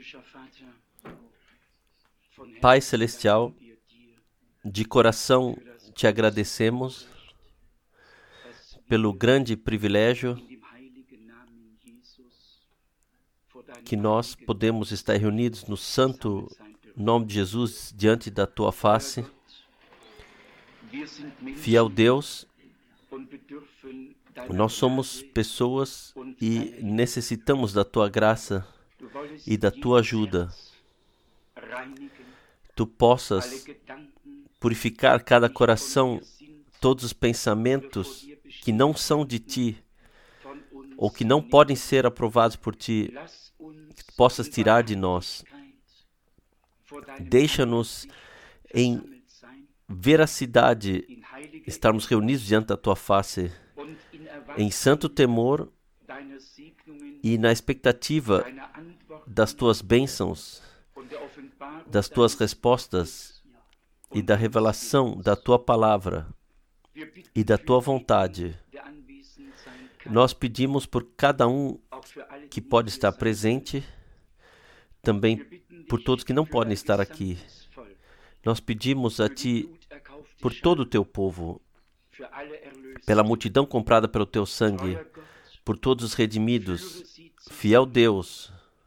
Pai Celestial, de coração te agradecemos pelo grande privilégio que nós podemos estar reunidos no santo nome de Jesus diante da tua face. Fiel Deus, nós somos pessoas e necessitamos da tua graça e da tua ajuda. Tu possas purificar cada coração, todos os pensamentos que não são de ti ou que não podem ser aprovados por ti, que tu possas tirar de nós. Deixa-nos em veracidade estarmos reunidos diante da tua face, em santo temor e na expectativa das tuas bênçãos, das tuas respostas e da revelação da tua palavra e da tua vontade. Nós pedimos por cada um que pode estar presente, também por todos que não podem estar aqui. Nós pedimos a ti por todo o teu povo, pela multidão comprada pelo teu sangue, por todos os redimidos. Fiel Deus,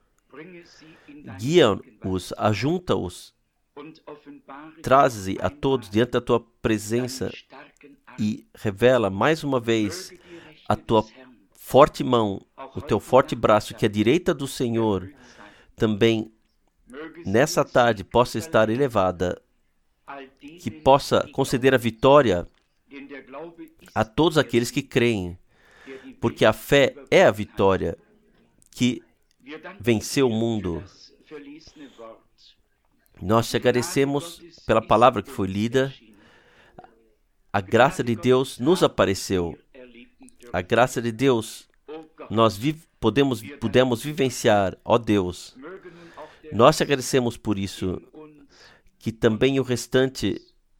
guia-os, ajunta-os, traze a todos diante da tua presença e revela mais uma vez a tua forte mão, o teu forte braço, que à direita do Senhor também nessa tarde possa estar elevada, que possa conceder a vitória a todos aqueles que creem, porque a fé é a vitória que venceu o mundo. Nós te agradecemos pela palavra que foi lida. A graça de Deus nos apareceu. A graça de Deus nós pudemos vivenciar, ó Deus. Nós te agradecemos por isso, que também o restante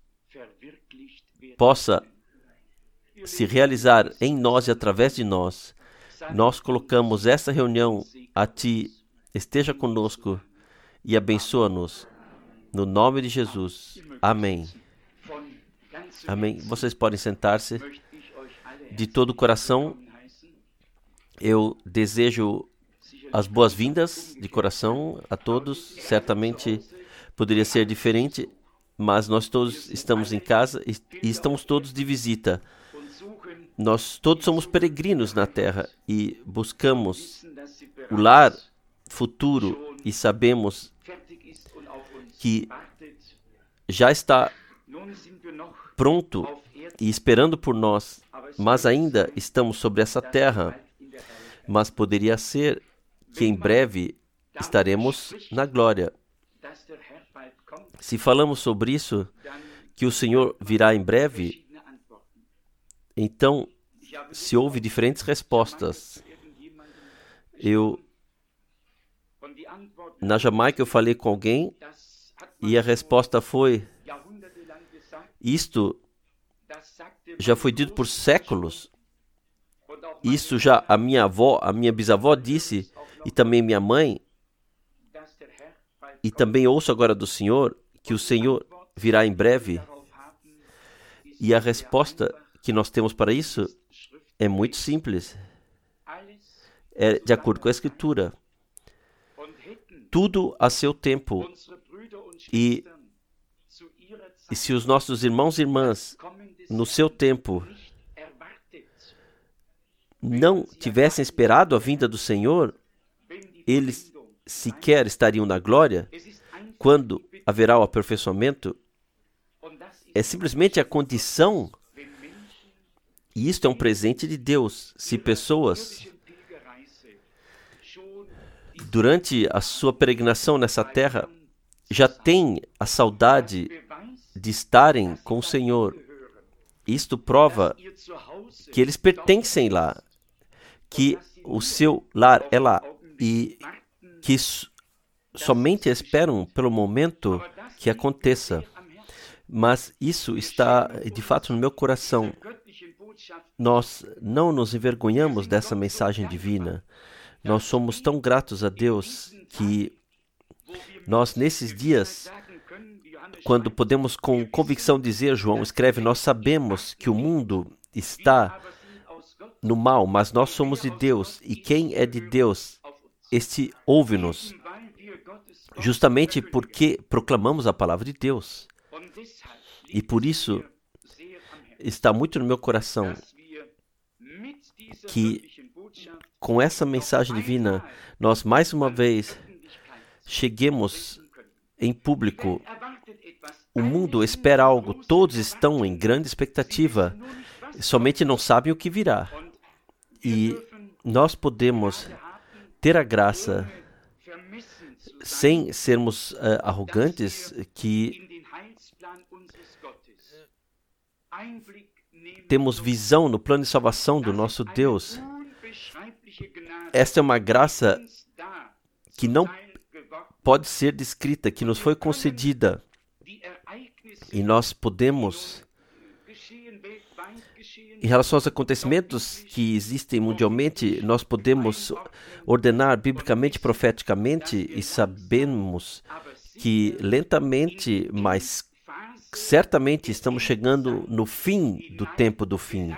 possa se realizar em nós e através de nós. Nós colocamos essa reunião a ti, esteja conosco e abençoa-nos. No nome de Jesus. Amém. Amém. Vocês podem sentar-se. De todo o coração, eu desejo as boas-vindas de coração a todos. Certamente poderia ser diferente, mas nós todos estamos em casa e estamos todos de visita. Nós todos somos peregrinos na terra e buscamos o lar futuro e sabemos que já está pronto e esperando por nós, mas ainda estamos sobre essa terra. Mas poderia ser que em breve estaremos na glória. Se falamos sobre isso, que o Senhor virá em breve, então se houve diferentes respostas. Na Jamaica eu falei com alguém e a resposta foi: isto já foi dito por séculos. Isso já a minha bisavó disse, e também minha mãe, e também ouço agora do Senhor, que o Senhor virá em breve. E a resposta que nós temos para isso é muito simples. É de acordo com a Escritura. Tudo a seu tempo. E se os nossos irmãos e irmãs, no seu tempo, não tivessem esperado a vinda do Senhor, eles sequer estariam na glória. Quando haverá o aperfeiçoamento, é simplesmente a condição, e isto é um presente de Deus. Se pessoas, durante a sua peregrinação nessa terra, já têm a saudade de estarem com o Senhor, isto prova que eles pertencem lá, que o seu lar é lá e que somente esperam pelo momento que aconteça. Mas isso está, de fato, no meu coração. Nós não nos envergonhamos dessa mensagem divina. Nós somos tão gratos a Deus que Nós, nesses dias, quando podemos com convicção dizer, João escreve, nós sabemos que o mundo está no mal, mas nós somos de Deus, e quem é de Deus, este ouve-nos, justamente porque proclamamos a palavra de Deus. E por isso, está muito no meu coração que com essa mensagem divina, nós mais uma vez cheguemos em público. O mundo espera algo, todos estão em grande expectativa, somente não sabem o que virá. E nós podemos ter a graça, sem sermos arrogantes, que temos visão no plano de salvação do nosso Deus. Esta é uma graça que não pode ser descrita, que nos foi concedida. E nós podemos, em relação aos acontecimentos que existem mundialmente, nós podemos ordenar biblicamente, profeticamente, e sabemos que lentamente, mas certamente estamos chegando no fim do tempo do fim.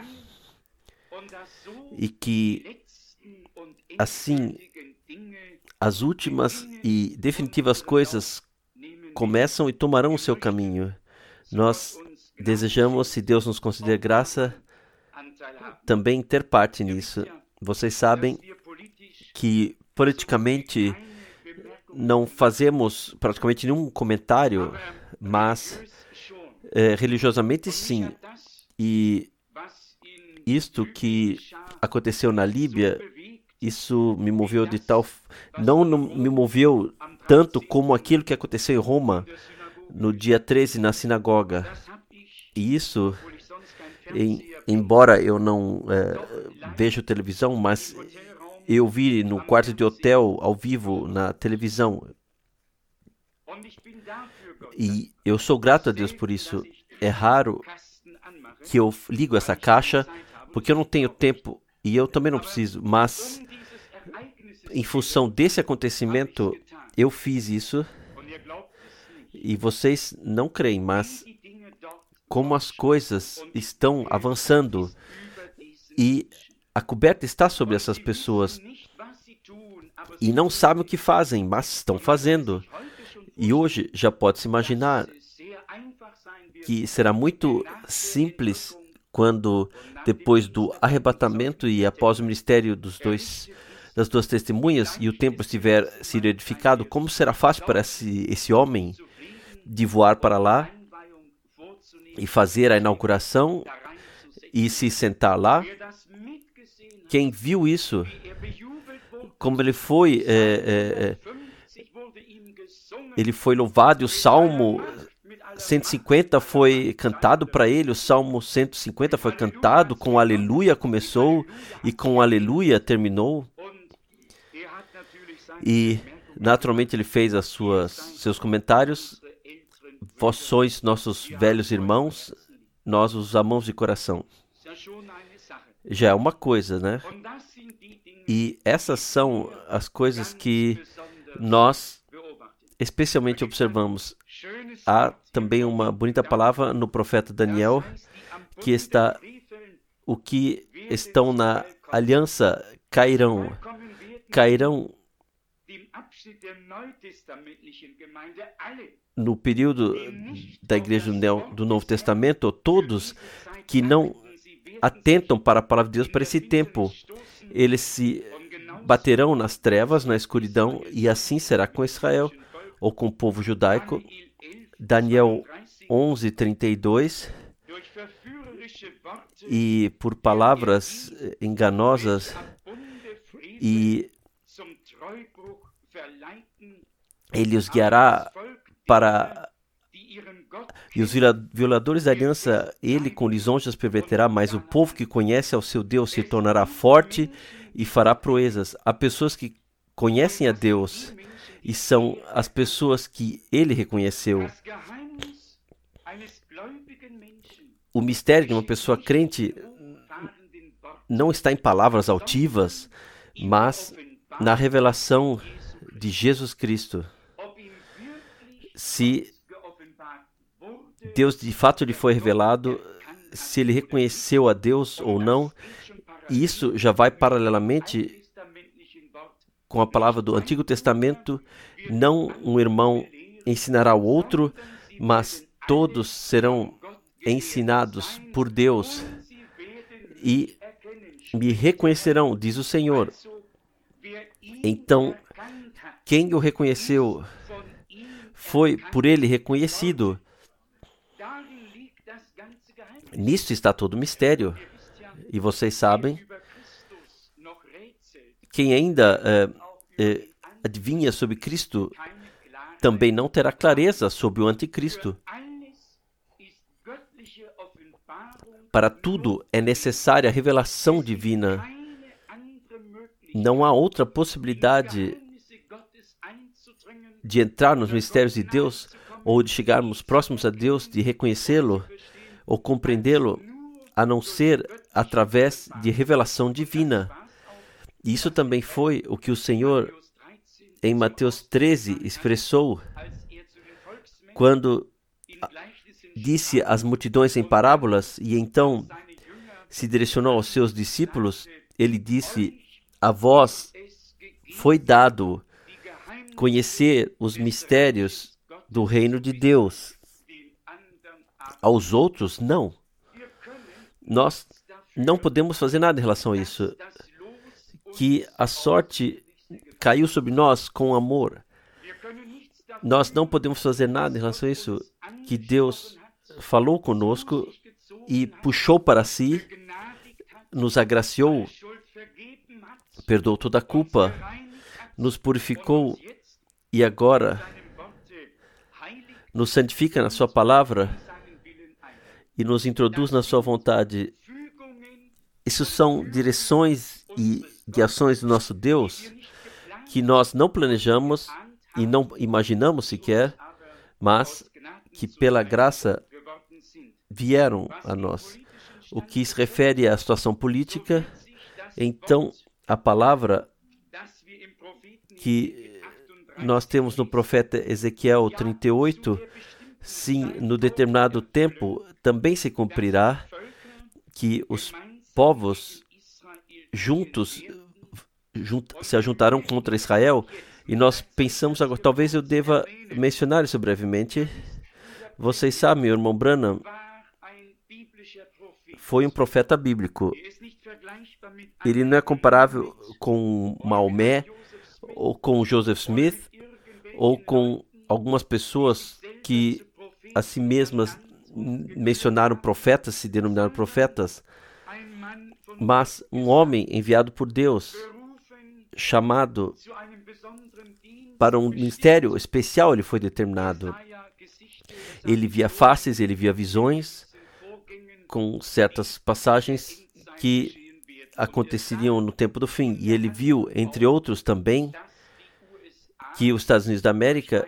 E que, assim, as últimas e definitivas coisas começam e tomarão o seu caminho. Nós desejamos, se Deus nos conceder graça, também ter parte nisso. Vocês sabem que politicamente não fazemos praticamente nenhum comentário, mas religiosamente sim. E isto que aconteceu na Líbia, isso me moveu de tal... Não me moveu tanto como aquilo que aconteceu em Roma, no dia 13, na sinagoga. E isso, embora eu não veja televisão, mas eu vi no quarto de hotel, ao vivo, na televisão. E eu sou grato a Deus por isso. É raro que eu ligo essa caixa, porque eu não tenho tempo e eu também não preciso. Mas, em função desse acontecimento, eu fiz isso. E vocês não creem, mas como as coisas estão avançando e a coberta está sobre essas pessoas e não sabem o que fazem, mas estão fazendo. E hoje já pode-se imaginar que será muito simples quando, depois do arrebatamento e após o ministério das duas testemunhas e o templo estiver sido edificado, como será fácil para esse homem de voar para lá e fazer a inauguração e se sentar lá? Quem viu isso, como ele foi louvado, e o Salmo 150 foi cantado para ele, o Salmo 150 foi cantado, com aleluia começou e com aleluia terminou. E naturalmente ele fez seus comentários. Vós sois nossos velhos irmãos, nós os amamos de coração. Já é uma coisa, né? E essas são as coisas que nós especialmente observamos. Há também uma bonita palavra no profeta Daniel, que está: o que estão na aliança cairão no período da igreja do Novo Testamento. Todos que não atentam para a palavra de Deus para esse tempo, eles se baterão nas trevas, na escuridão, e assim será com Israel, ou com o povo judaico. Daniel 11:32. E por palavras enganosas e ele os guiará para... E os violadores da aliança, ele com lisonjas perverterá, mas o povo que conhece ao seu Deus se tornará forte e fará proezas. Há pessoas que conhecem a Deus e são as pessoas que ele reconheceu. O mistério de uma pessoa crente não está em palavras altivas, mas na revelação de Jesus Cristo. se Deus de fato lhe foi revelado, se ele reconheceu a Deus ou não. E isso já vai paralelamente com a palavra do Antigo Testamento. Não um irmão ensinará o outro, mas todos serão ensinados por Deus e me reconhecerão, diz o Senhor. Então, quem o reconheceu foi por ele reconhecido. Nisso está todo o mistério. E vocês sabem, quem ainda adivinha sobre Cristo também não terá clareza sobre o anticristo. Para tudo é necessária a revelação divina. Não há outra possibilidade de entrar nos mistérios de Deus ou de chegarmos próximos a Deus, de reconhecê-lo ou compreendê-lo, a não ser através de revelação divina. E isso também foi o que o Senhor, em Mateus 13, expressou quando disse às multidões em parábolas e então se direcionou aos seus discípulos. Ele disse: a vós foi dado conhecer os mistérios do reino de Deus. Aos outros, não. Nós não podemos fazer nada em relação a isso. Que a sorte caiu sobre nós com amor. Nós não podemos fazer nada em relação a isso. Que Deus falou conosco e puxou para si, nos agraciou, perdoou toda a culpa, nos purificou e agora nos santifica na sua palavra e nos introduz na sua vontade. Isso são direções e guiações do nosso Deus que nós não planejamos e não imaginamos sequer, mas que pela graça vieram a nós. O que se refere à situação política, então a palavra que nós temos no profeta Ezequiel 38, sim, no determinado tempo também se cumprirá, que os povos juntos se ajuntarão contra Israel. E nós pensamos agora, talvez eu deva mencionar isso brevemente. Vocês sabem, meu irmão Branham foi um profeta bíblico. Ele não é comparável com Maomé, ou com Joseph Smith, ou com algumas pessoas que a si mesmas mencionaram profetas, se denominaram profetas, mas um homem enviado por Deus, chamado para um ministério especial, ele foi determinado. Ele via faces, ele via visões, com certas passagens que aconteceriam no tempo do fim. E ele viu, entre outros também, que os Estados Unidos da América,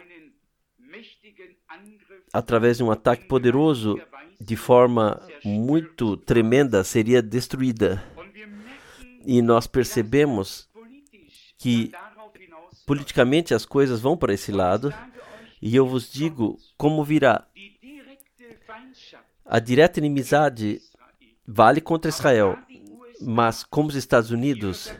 através de um ataque poderoso, de forma muito tremenda, seria destruída. E nós percebemos que politicamente as coisas vão para esse lado. E eu vos digo como virá. A direta inimizade vale contra Israel, mas como os Estados Unidos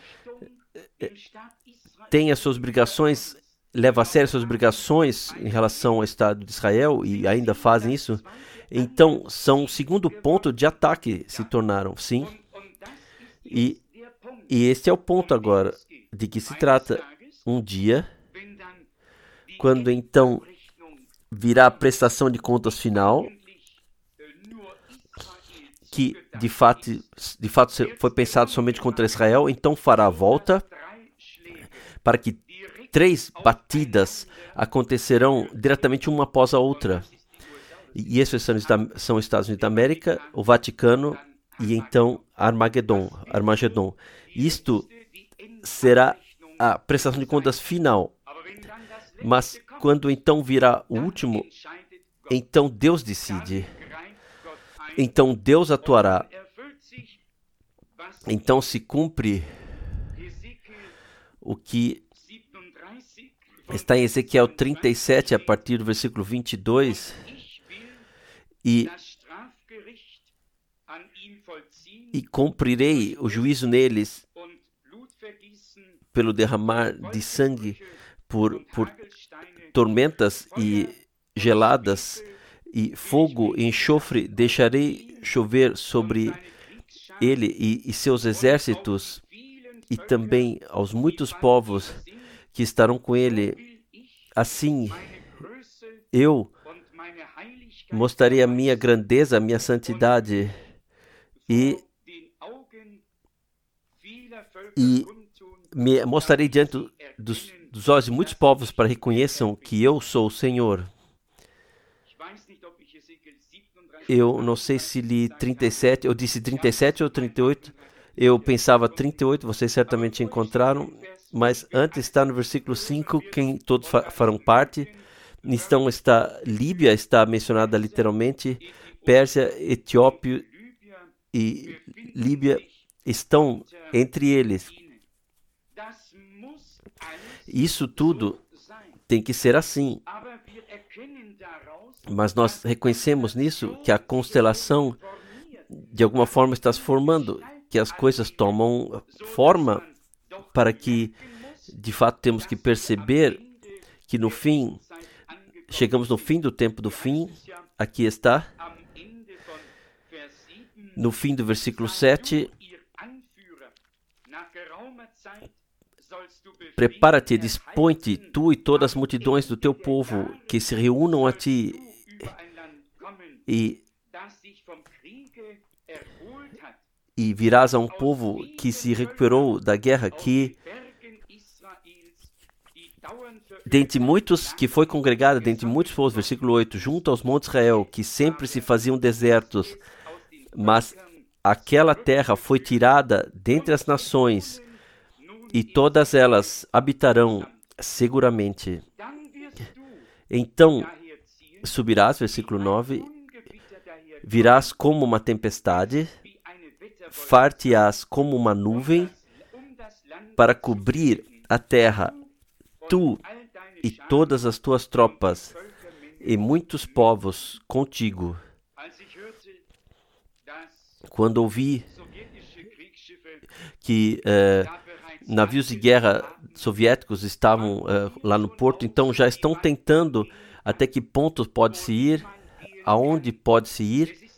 têm as suas obrigações, levam a sério suas obrigações em relação ao Estado de Israel e ainda fazem isso, então são o segundo ponto de ataque se tornaram, sim. E este é o ponto agora de que se trata. Um dia, quando então virá a prestação de contas final, que de fato foi pensado somente contra Israel, então fará a volta para que 3 batidas acontecerão diretamente uma após a outra. E esses são os Estados Unidos da América, o Vaticano e então Armagedon. Isto será a prestação de contas final. Mas quando então virá o último, então Deus decide. Então Deus atuará. Então se cumpre o que Está em Ezequiel 37, a partir do versículo 22. E cumprirei o juízo neles pelo derramar de sangue, por tormentas e geladas, e fogo e enxofre deixarei chover sobre ele e seus exércitos, e também aos muitos povos que estarão com ele. Assim, eu mostrarei a minha grandeza, a minha santidade, e me mostrarei diante dos olhos de muitos povos para que reconheçam que eu sou o Senhor. Eu não sei se li 37, eu disse 37 ou 38. Eu pensava 38, vocês certamente encontraram, mas antes está no versículo 5, quem todos farão parte. Então Líbia está mencionada literalmente, Pérsia, Etiópia e Líbia estão entre eles. Isso tudo tem que ser assim. Mas nós reconhecemos nisso que a constelação de alguma forma está se formando, que as coisas tomam forma, para que de fato temos que perceber que no fim, chegamos no fim do tempo do fim. Aqui está, no fim do versículo 7, prepara-te, dispõe-te, tu e todas as multidões do teu povo, que se reúnam a ti, e virás a um povo que se recuperou da guerra, que dentre muitos que foi congregada, dentre muitos povos, versículo 8, junto aos montes Israel, que sempre se faziam desertos, mas aquela terra foi tirada dentre as nações, e todas elas habitarão seguramente. Então subirás, versículo 9, virás como uma tempestade, far-te-ás como uma nuvem, para cobrir a terra, tu e todas as tuas tropas, e muitos povos contigo. Quando ouvi que navios de guerra soviéticos estavam lá no porto, então já estão tentando até que ponto pode-se ir, aonde pode-se ir.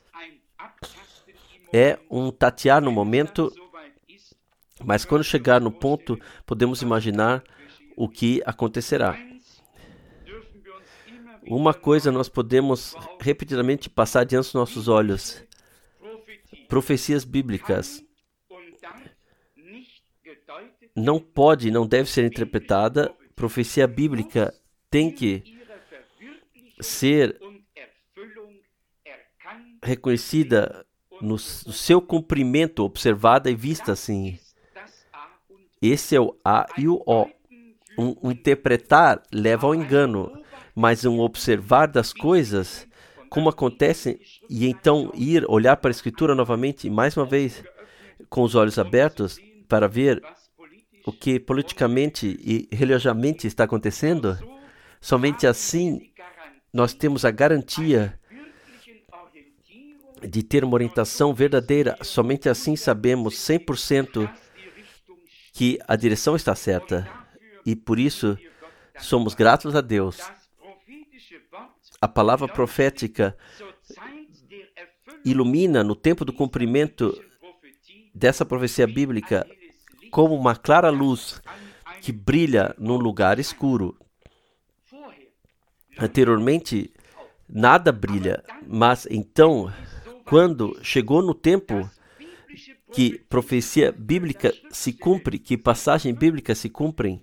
É um tatear no momento, mas quando chegar no ponto, podemos imaginar o que acontecerá. Uma coisa nós podemos repetidamente passar diante dos nossos olhos: profecias bíblicas não pode, não deve ser interpretada. Profecia bíblica tem que ser reconhecida no seu cumprimento, observada e vista assim. Esse é o A e o O. Um interpretar leva ao engano, mas um observar das coisas, como acontecem, e então ir olhar para a Escritura novamente, mais uma vez, com os olhos abertos, para ver o que politicamente e religiosamente está acontecendo. Somente assim nós temos a garantia de ter uma orientação verdadeira. Somente assim sabemos 100% que a direção está certa. E por isso somos gratos a Deus. A palavra profética ilumina no tempo do cumprimento dessa profecia bíblica como uma clara luz que brilha num lugar escuro. Anteriormente, nada brilha, mas então, quando chegou no tempo que profecia bíblica se cumpre, que passagem bíblica se cumprem,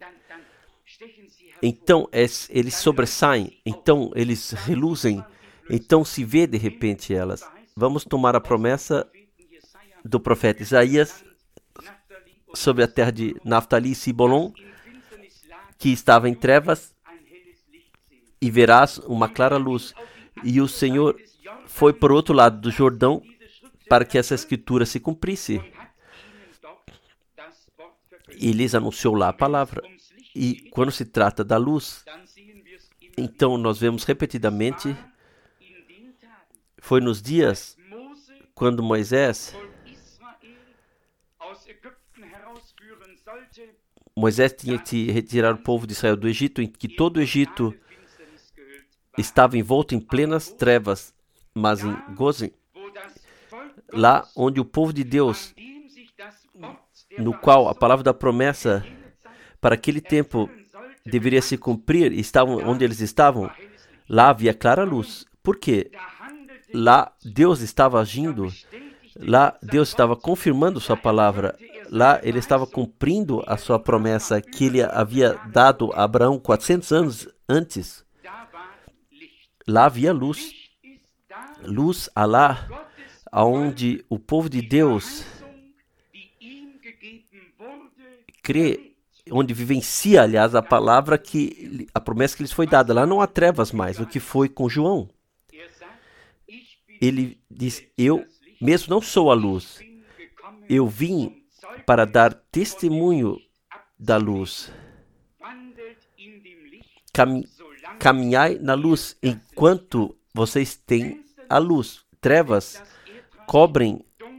então eles sobressaem, então eles reluzem, então se vê de repente elas. Vamos tomar a promessa do profeta Isaías sobre a terra de Naftali e Sibolom, que estava em trevas, e verás uma clara luz. E o Senhor foi para o outro lado do Jordão para que essa escritura se cumprisse. E lhes anunciou lá a palavra. E quando se trata da luz, então nós vemos repetidamente, foi nos dias quando Moisés tinha que retirar o povo de Israel do Egito, em que todo o Egito estava envolto em plenas trevas, mas em Gozem, lá onde o povo de Deus, no qual a palavra da promessa para aquele tempo deveria se cumprir, estavam onde eles estavam, lá havia clara luz. Por quê? Lá Deus estava agindo, lá Deus estava confirmando sua palavra, lá ele estava cumprindo a sua promessa que ele havia dado a Abraão 400 anos antes. Lá havia luz, luz lá, onde o povo de Deus crê, onde vivencia, aliás, a palavra a promessa que lhes foi dada. Lá não há trevas mais, o que foi com João. Ele diz, eu mesmo não sou a luz, eu vim para dar testemunho da luz. Caminhai na luz enquanto vocês têm a luz. Trevas cobrem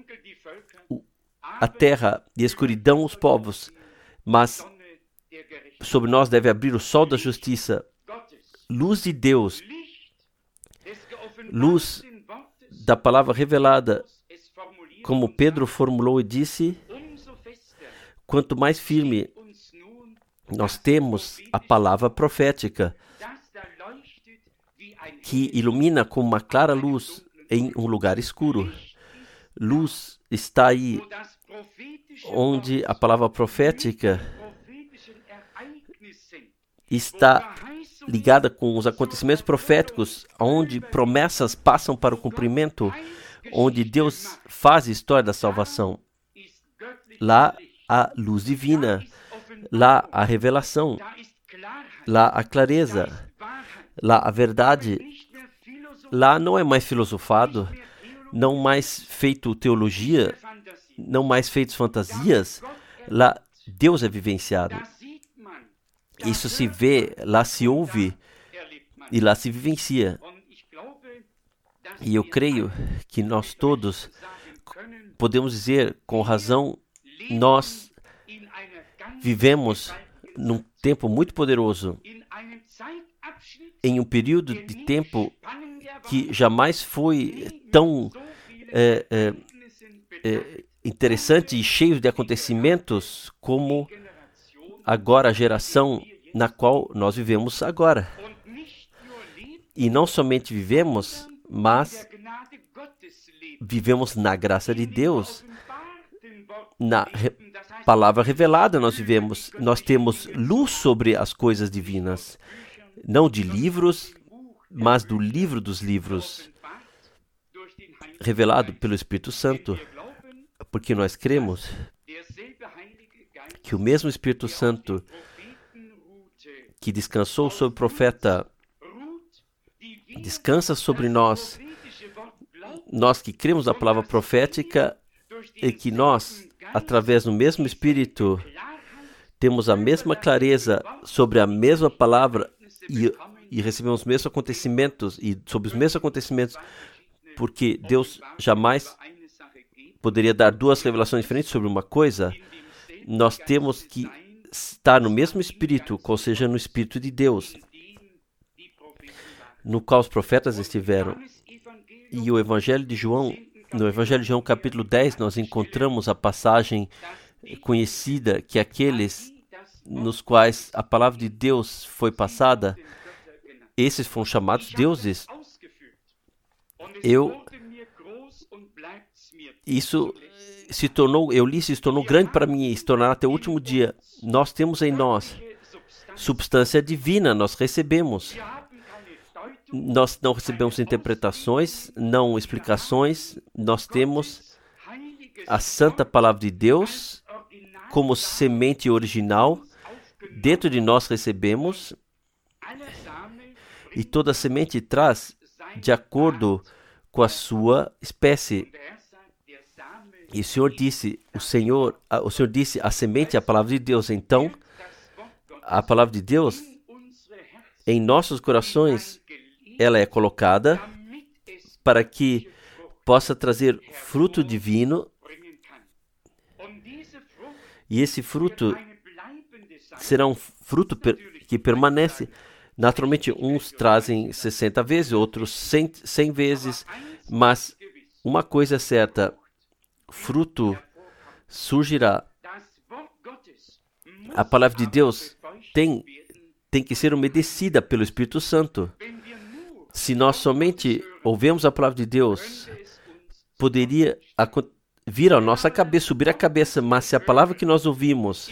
a terra e a escuridão os povos, mas sobre nós deve abrir o sol da justiça, luz de Deus, luz da palavra revelada, como Pedro formulou e disse, quanto mais firme nós temos a palavra profética, que ilumina como uma clara luz em um lugar escuro. Luz está aí, onde a palavra profética está ligada com os acontecimentos proféticos, onde promessas passam para o cumprimento, onde Deus faz a história da salvação. Lá a luz divina, lá a revelação, lá a clareza, lá a verdade. Lá não é mais filosofado, não mais feito teologia, não mais feitos fantasias. Lá Deus é vivenciado. Isso se vê, lá se ouve e lá se vivencia. E eu creio que nós todos podemos dizer com razão, nós vivemos num tempo muito poderoso, em um período de tempo que jamais foi tão interessante e cheio de acontecimentos como agora a geração na qual nós vivemos agora. E não somente vivemos, mas vivemos na graça de Deus, na palavra revelada nós vivemos. Nós temos luz sobre as coisas divinas, não de livros, mas do livro dos livros, revelado pelo Espírito Santo, porque nós cremos que o mesmo Espírito Santo que descansou sobre o profeta, descansa sobre nós, nós que cremos na palavra profética, e que nós, através do mesmo Espírito, temos a mesma clareza sobre a mesma palavra e recebemos os mesmos acontecimentos e sobre os mesmos acontecimentos, porque Deus jamais poderia dar duas revelações diferentes sobre uma coisa. Nós temos que estar no mesmo Espírito, ou seja, no Espírito de Deus, no qual os profetas estiveram. E o Evangelho de João, no Evangelho de João capítulo 10, nós encontramos a passagem conhecida que aqueles nos quais a palavra de Deus foi passada, esses foram chamados deuses. Isso se tornou grande para mim e se tornará até o último dia. Nós temos em nós substância divina, nós recebemos. Nós não recebemos interpretações, não explicações. Nós temos a santa palavra de Deus como semente original. Dentro de nós recebemos, e toda semente traz de acordo com a sua espécie. E o Senhor disse, a semente é a palavra de Deus. Então, a palavra de Deus em nossos corações, ela é colocada para que possa trazer fruto divino, e esse fruto será um fruto que permanece. Naturalmente, uns trazem 60 vezes, outros 100 vezes, mas uma coisa é certa, fruto surgirá. A palavra de Deus tem que ser umedecida pelo Espírito Santo. Se nós somente ouvemos a palavra de Deus, poderia vir à nossa cabeça, subir a cabeça, mas se a palavra que nós ouvimos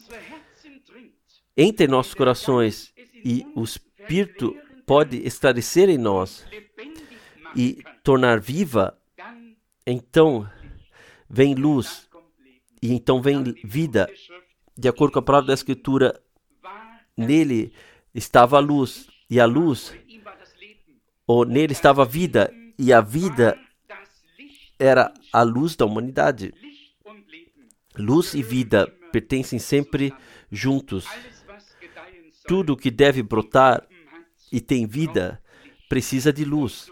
entre nossos corações e o Espírito pode esclarecer em nós e tornar viva, então vem luz e então vem vida. De acordo com a palavra da Escritura, nele estava a luz, e a luz, ou nele estava a vida, e a vida era a luz da humanidade. Luz e vida pertencem sempre juntos. Tudo que deve brotar e tem vida precisa de luz.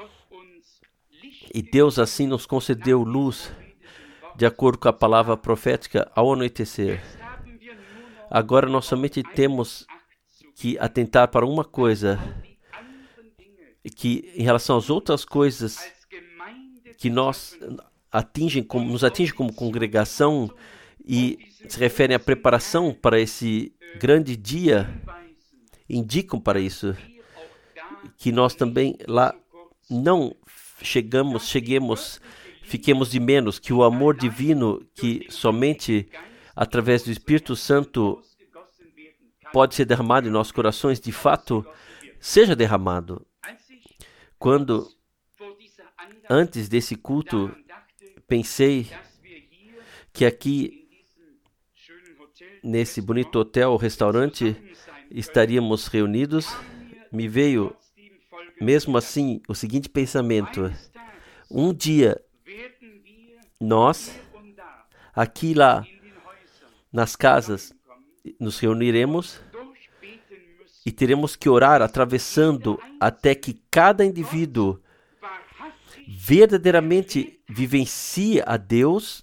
E Deus assim nos concedeu luz, de acordo com a palavra profética, ao anoitecer. Agora nós somente temos que atentar para uma coisa, que em relação às outras coisas que nos atingem como congregação e se referem à preparação para esse grande dia, indicam para isso, que nós também lá não fiquemos de menos, que o amor divino que somente através do Espírito Santo pode ser derramado em nossos corações, de fato, seja derramado. Quando, antes desse culto, pensei que aqui, nesse bonito hotel, restaurante, estaríamos reunidos, me veio, mesmo assim, o seguinte pensamento: um dia, nós, aqui e lá, nas casas, nos reuniremos e teremos que orar atravessando até que cada indivíduo verdadeiramente vivencie a Deus.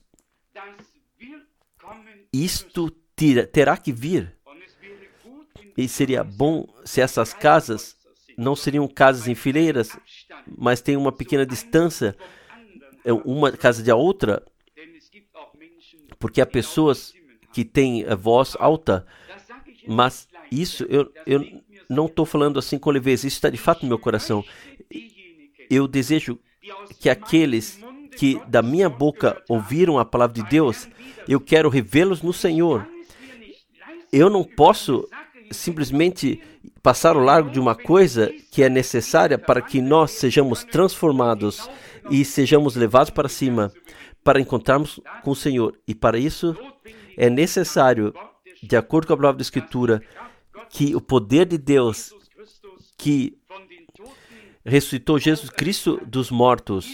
Isto terá que vir. E seria bom se essas casas não seriam casas em fileiras, mas tem uma pequena distância, uma casa da outra, porque há pessoas que têm a voz alta, mas isso eu não estou falando assim com leveza, isso está de fato no meu coração. Eu desejo que aqueles que da minha boca ouviram a palavra de Deus, eu quero revê-los no Senhor. Eu não posso simplesmente passar ao largo de uma coisa que é necessária para que nós sejamos transformados e sejamos levados para cima, para encontrarmos com o Senhor. E para isso é necessário, de acordo com a palavra da Escritura, que o poder de Deus que ressuscitou Jesus Cristo dos mortos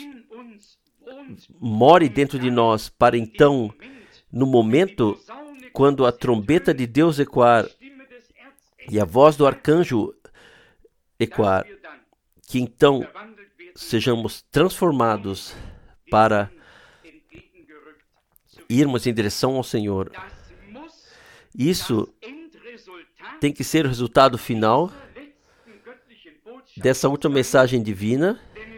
more dentro de nós, para então, no momento, quando a trombeta de Deus ecoar e a voz do arcanjo ecoar, que então sejamos transformados para irmos em direção ao Senhor. Isso tem que ser o resultado final dessa última mensagem divina,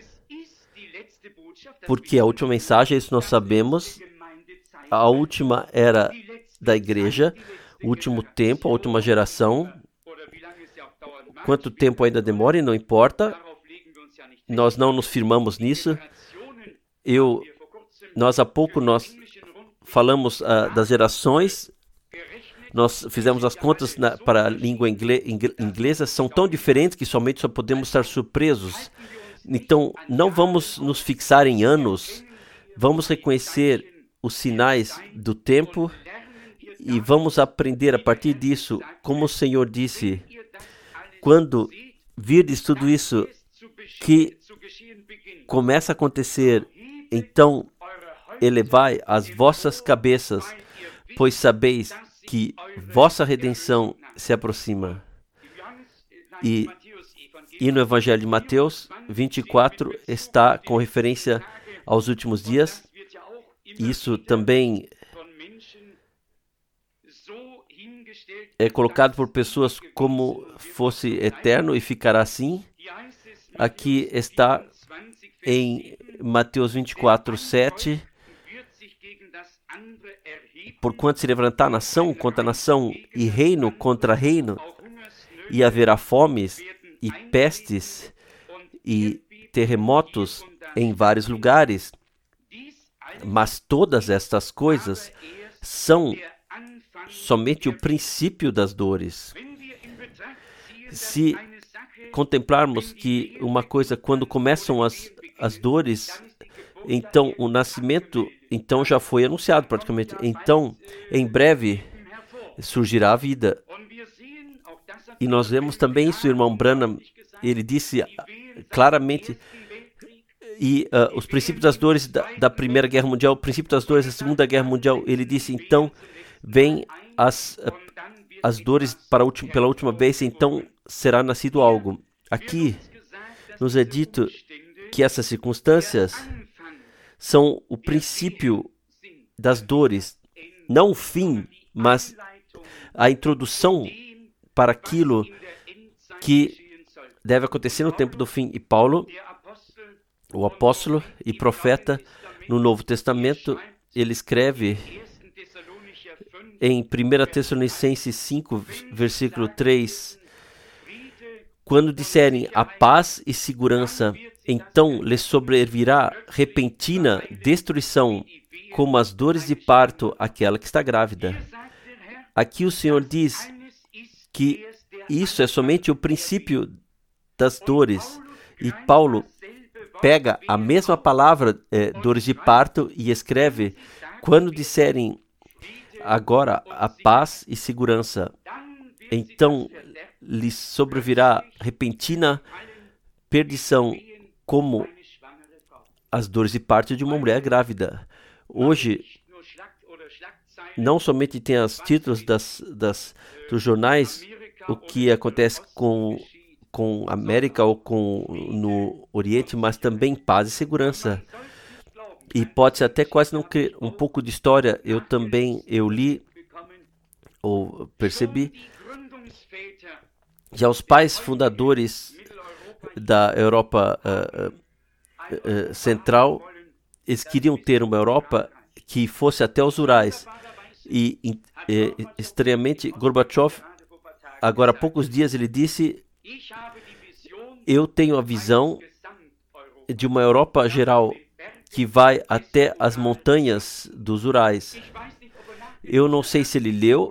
porque a última mensagem, isso nós sabemos, a última era da igreja, o último tempo, a última geração. Quanto tempo ainda demore, não importa, nós não nos firmamos nisso. Nós há pouco falamos das gerações, nós fizemos as contas para a língua inglesa, são tão diferentes que somente só podemos estar surpresos. Então, não vamos nos fixar em anos, vamos reconhecer os sinais do tempo e vamos aprender a partir disso, como o Senhor disse, quando virdes tudo isso que começa a acontecer, então elevai as vossas cabeças, pois sabeis que vossa redenção se aproxima. E no Evangelho de Mateus 24 está com referência aos últimos dias. Isso também é colocado por pessoas como fosse eterno e ficará assim. Aqui está em Mateus 24, 7. Porquanto se levantar nação contra nação e reino contra reino, e haverá fomes e pestes e terremotos em vários lugares. Mas todas estas coisas são somente o princípio das dores. Se contemplarmos que uma coisa, quando começam as dores, então o nascimento então já foi anunciado praticamente. Então, em breve, surgirá a vida. E nós vemos também isso, o irmão Branham, ele disse claramente, e os princípios das dores da Primeira Guerra Mundial, o princípio das dores da Segunda Guerra Mundial, ele disse, então, vem as dores pela última vez, então será nascido algo. Aqui nos é dito que essas circunstâncias são o princípio das dores, não o fim, mas a introdução para aquilo que deve acontecer no tempo do fim. E Paulo, o apóstolo e profeta no Novo Testamento, ele escreve em 1 Tessalonicenses 5, versículo 3, quando disserem a paz e segurança, então lhes sobrevirá repentina destruição, como as dores de parto àquela que está grávida. Aqui o Senhor diz que isso é somente o princípio das dores. E Paulo pega a mesma palavra, dores de parto, e escreve, quando disserem agora a paz e segurança, então lhes sobrevirá repentina perdição, como as dores de parto de uma mulher grávida. Hoje, não somente tem os títulos dos jornais, o que acontece com a América ou no Oriente, mas também paz e segurança. E pode-se até quase não crer. Um pouco de história eu li ou percebi. Já os pais fundadores da Europa Central, eles queriam ter uma Europa que fosse até os Urais. E estranhamente, Gorbachev, agora há poucos dias, ele disse: eu tenho a visão de uma Europa geral que vai até as montanhas dos Urais. Eu não sei se ele leu,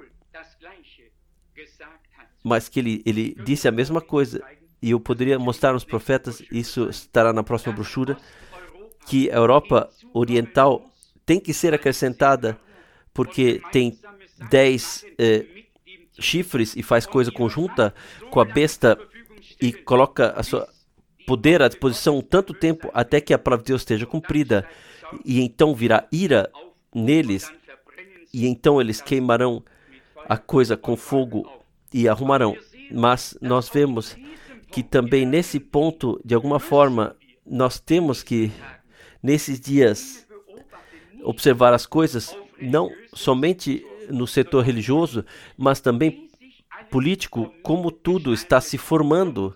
mas que ele disse a mesma coisa. E eu poderia mostrar nos profetas, isso estará na próxima brochura, que a Europa Oriental tem que ser acrescentada, porque tem 10 chifres e faz coisa conjunta com a besta e coloca a sua poder à disposição tanto tempo até que a palavra de Deus esteja cumprida. E então virá ira neles, e então eles queimarão a coisa com fogo e arrumarão. Mas nós vemos que também nesse ponto, de alguma forma, nós temos que, nesses dias, observar as coisas, não somente no setor religioso, mas também político, como tudo está se formando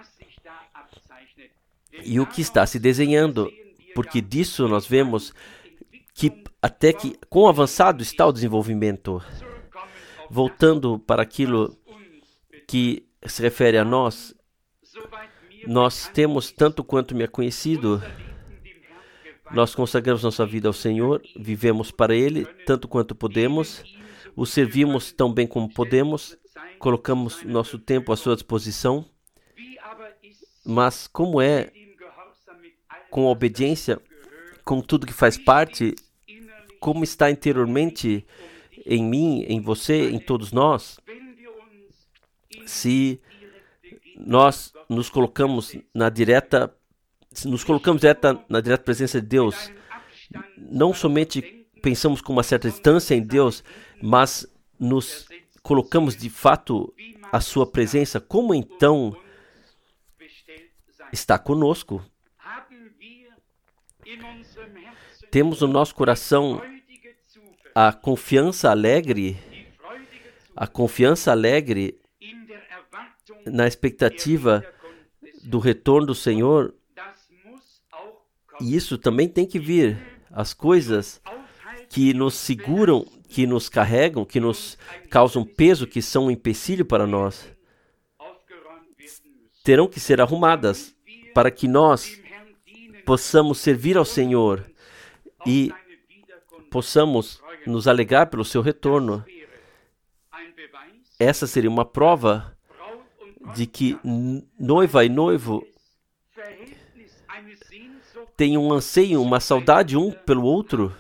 e o que está se desenhando, porque disso nós vemos que até que quão avançado está o desenvolvimento. Voltando para aquilo que se refere a nós temos, tanto quanto me é conhecido, nós consagramos nossa vida ao Senhor, vivemos para Ele, tanto quanto podemos, o servimos tão bem como podemos, colocamos nosso tempo à sua disposição, mas como é com a obediência, com tudo que faz parte, como está interiormente em mim, em você, em todos nós, se nós nos colocamos na direta presença de Deus, não somente pensamos com uma certa distância em Deus, mas nos colocamos de fato a sua presença, como então está conosco? Temos no nosso coração a confiança alegre na expectativa do retorno do Senhor. E isso também tem que vir. As coisas que nos seguram, que nos carregam, que nos causam peso, que são um empecilho para nós, terão que ser arrumadas para que nós possamos servir ao Senhor e possamos nos alegrar pelo seu retorno. Essa seria uma prova de que noiva e noivo têm um anseio, uma saudade um pelo outro.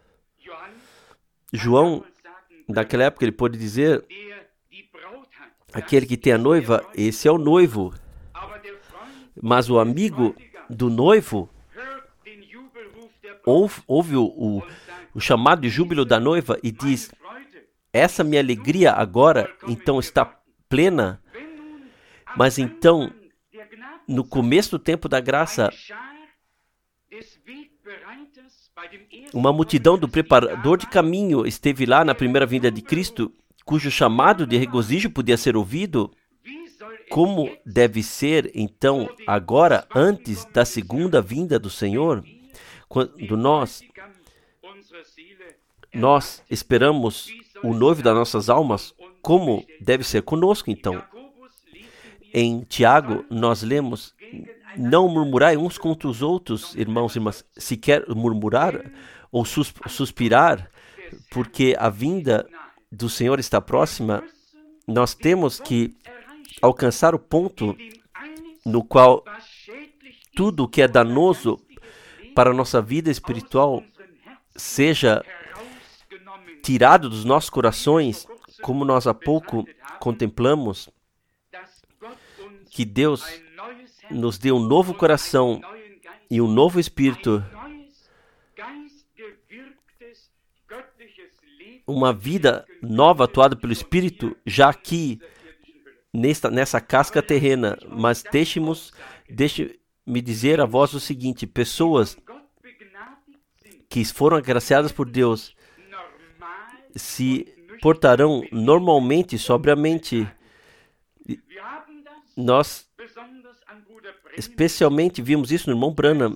João, naquela época, ele pôde dizer: aquele que tem a noiva, esse é o noivo. Mas o amigo do noivo ouve o chamado de júbilo da noiva e diz: essa minha alegria agora, então, está plena. Mas então, no começo do tempo da graça, uma multidão do preparador de caminho esteve lá na primeira vinda de Cristo, cujo chamado de regozijo podia ser ouvido. Como deve ser, então, agora, antes da segunda vinda do Senhor, quando nós esperamos o noivo das nossas almas, como deve ser conosco, então? Em Tiago, nós lemos: não murmurai uns contra os outros, irmãos e irmãs, se quer murmurar ou suspirar, porque a vinda do Senhor está próxima. Nós temos que alcançar o ponto no qual tudo que é danoso para a nossa vida espiritual seja tirado dos nossos corações, como nós há pouco contemplamos, que Deus nos dê um novo coração e um novo espírito, uma vida nova atuada pelo Espírito, já aqui nessa casca terrena. Mas deixe-me dizer a vós o seguinte: pessoas que foram agraciadas por Deus se portarão normalmente, sobriamente. Nós especialmente vimos isso no irmão Branham,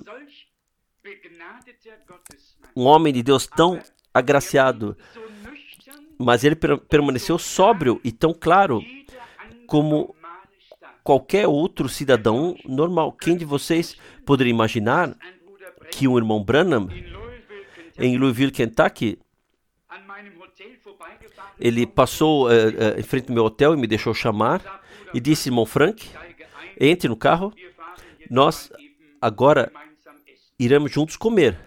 um homem de Deus tão agraciado, mas ele permaneceu sóbrio e tão claro como qualquer outro cidadão normal. Quem de vocês poderia imaginar que um irmão Branham, em Louisville, Kentucky, ele passou em frente ao meu hotel e me deixou chamar e disse: irmão Frank, entre no carro, nós agora iremos juntos comer.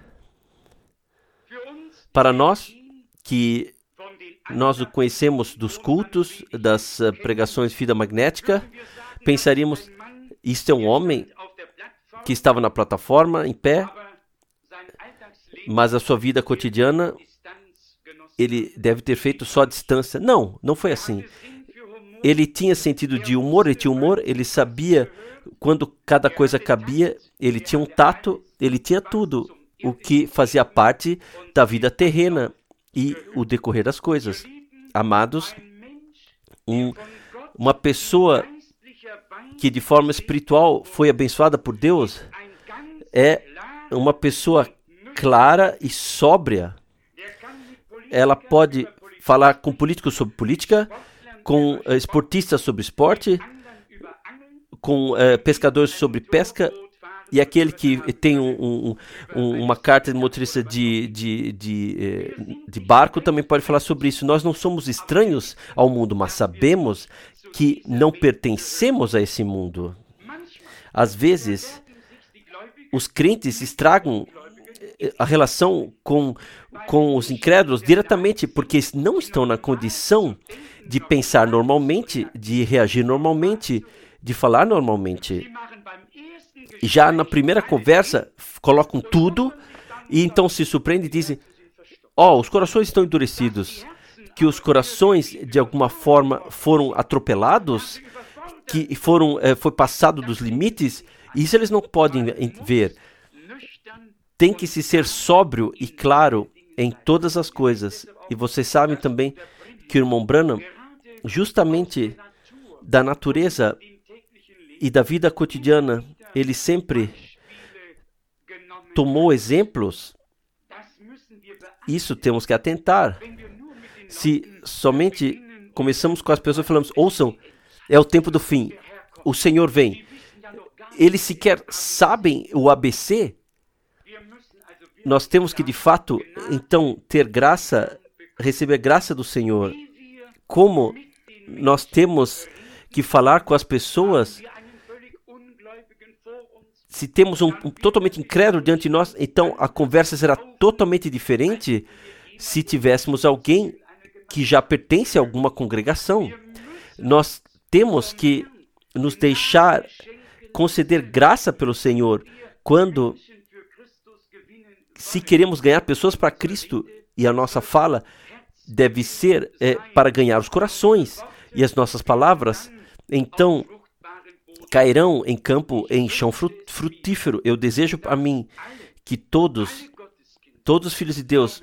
Para nós, que nós o conhecemos dos cultos, das pregações de vida magnética, pensaríamos: isto é um homem que estava na plataforma, em pé, mas a sua vida cotidiana, ele deve ter feito só a distância. Não, não foi assim. Ele tinha sentido de humor, ele sabia quando cada coisa cabia, ele tinha um tato, ele tinha tudo o que fazia parte da vida terrena e o decorrer das coisas. Amados, uma pessoa que de forma espiritual foi abençoada por Deus é uma pessoa clara e sóbria. Ela pode falar com políticos sobre política, com esportistas sobre esporte, com pescadores sobre pesca, e aquele que tem uma carta de motorista de barco também pode falar sobre isso. Nós não somos estranhos ao mundo, mas sabemos que não pertencemos a esse mundo. Às vezes, os crentes estragam a relação com os incrédulos diretamente, porque eles não estão na condição de pensar normalmente, de reagir normalmente, de falar normalmente. Já na primeira conversa, colocam tudo e então se surpreendem e dizem: os corações estão endurecidos. que os corações, de alguma forma, foram atropelados, que foi passado dos limites. Isso eles não podem ver. Tem que se ser sóbrio e claro em todas as coisas. E vocês sabem também que o irmão Branham, justamente da natureza e da vida cotidiana, ele sempre tomou exemplos. Isso temos que atentar. Se somente começamos com as pessoas e falamos, ouçam, é o tempo do fim, o Senhor vem. Eles sequer sabem o ABC. Nós temos que, de fato, então, ter graça, receber graça do Senhor. Como nós temos que falar com as pessoas. Se temos um totalmente incrédulo diante de nós, então a conversa será totalmente diferente se tivéssemos alguém que já pertence a alguma congregação. Nós temos que nos deixar conceder graça pelo Senhor quando, se queremos ganhar pessoas para Cristo, e a nossa fala deve ser para ganhar os corações, e as nossas palavras, então, cairão em campo, em chão frutífero. Eu desejo para mim que todos os filhos de Deus,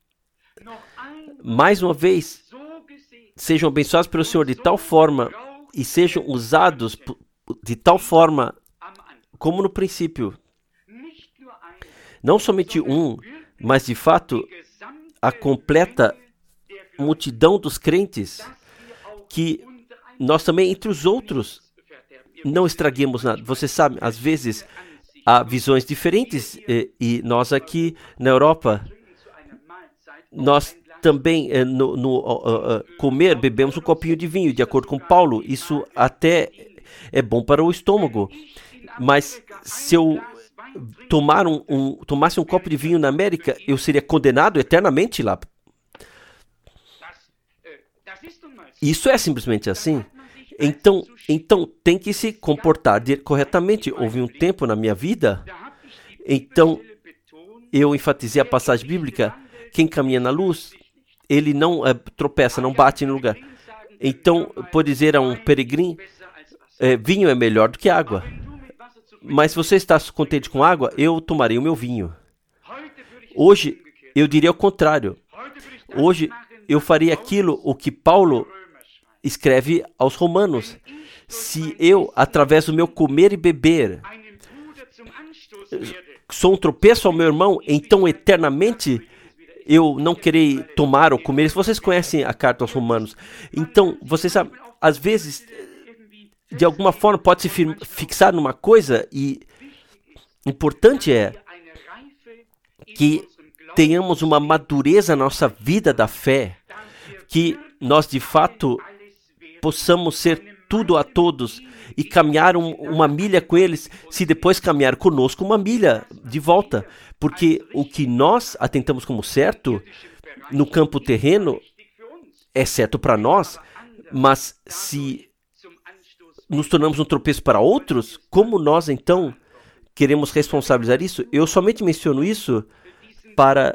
mais uma vez, sejam abençoados pelo Senhor de tal forma e sejam usados de tal forma como no princípio. Não somente mas de fato a completa multidão dos crentes, que nós também entre os outros não estraguemos nada. Você sabe, às vezes há visões diferentes e nós aqui na Europa, nós também comer, bebemos um copinho de vinho, de acordo com Paulo. Isso até é bom para o estômago. Mas se eu tomasse um copo de vinho na América, eu seria condenado eternamente lá. Isso é simplesmente assim. Então tem que se comportar corretamente. Houve um tempo na minha vida, então eu enfatizei a passagem bíblica: quem caminha na luz, ele não tropeça, não bate no lugar. Então, pode dizer a um peregrino, vinho é melhor do que água. Mas se você está contente com água, eu tomarei o meu vinho. Hoje, eu diria o contrário. Hoje, eu faria aquilo o que Paulo escreve aos Romanos. Se eu, através do meu comer e beber, sou um tropeço ao meu irmão, então eternamente eu não querei tomar ou comer. Se vocês conhecem a carta aos Romanos, então, vocês sabem, às vezes, de alguma forma, pode se fixar numa coisa, e importante é que tenhamos uma madureza na nossa vida da fé, que nós, de fato, possamos ser tudo a todos e caminhar uma milha com eles, se depois caminhar conosco uma milha de volta. Porque o que nós atentamos como certo no campo terreno é certo para nós, mas se nos tornamos um tropeço para outros, como nós então queremos responsabilizar isso? Eu somente menciono isso para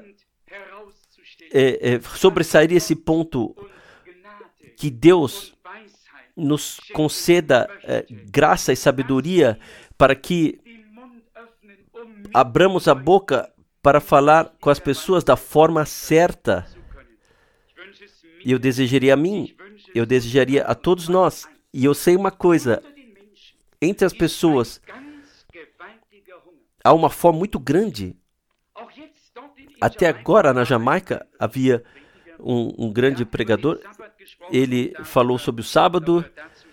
sobressair esse ponto, que Deus nos conceda graça e sabedoria para que abramos a boca para falar com as pessoas da forma certa. E eu desejaria a mim, eu desejaria a todos nós, e eu sei uma coisa: entre as pessoas há uma fome muito grande. Até agora, na Jamaica, havia um grande pregador. Ele falou sobre o sábado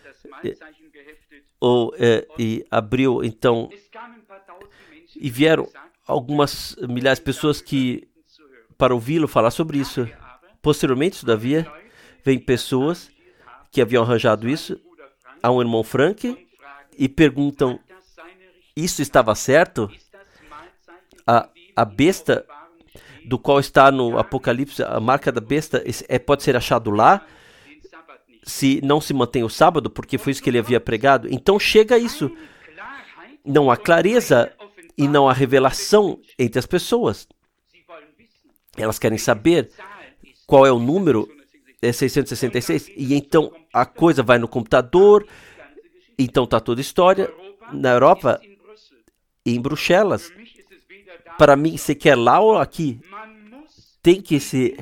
e abriu, então, e vieram algumas milhares de pessoas para ouvi-lo falar sobre isso. Posteriormente, todavia, vem pessoas que haviam arranjado isso a um irmão Frank e perguntam: isso estava certo? A besta do qual está no Apocalipse, a marca da besta, pode ser achado lá, se não se mantém o sábado, porque foi isso que ele havia pregado. Então chega a isso. Não há clareza e não há revelação entre as pessoas. Elas querem saber qual é o número 666, e então a coisa vai no computador, então está toda a história na Europa e em Bruxelas. Para mim, se quer lá ou aqui, tem que se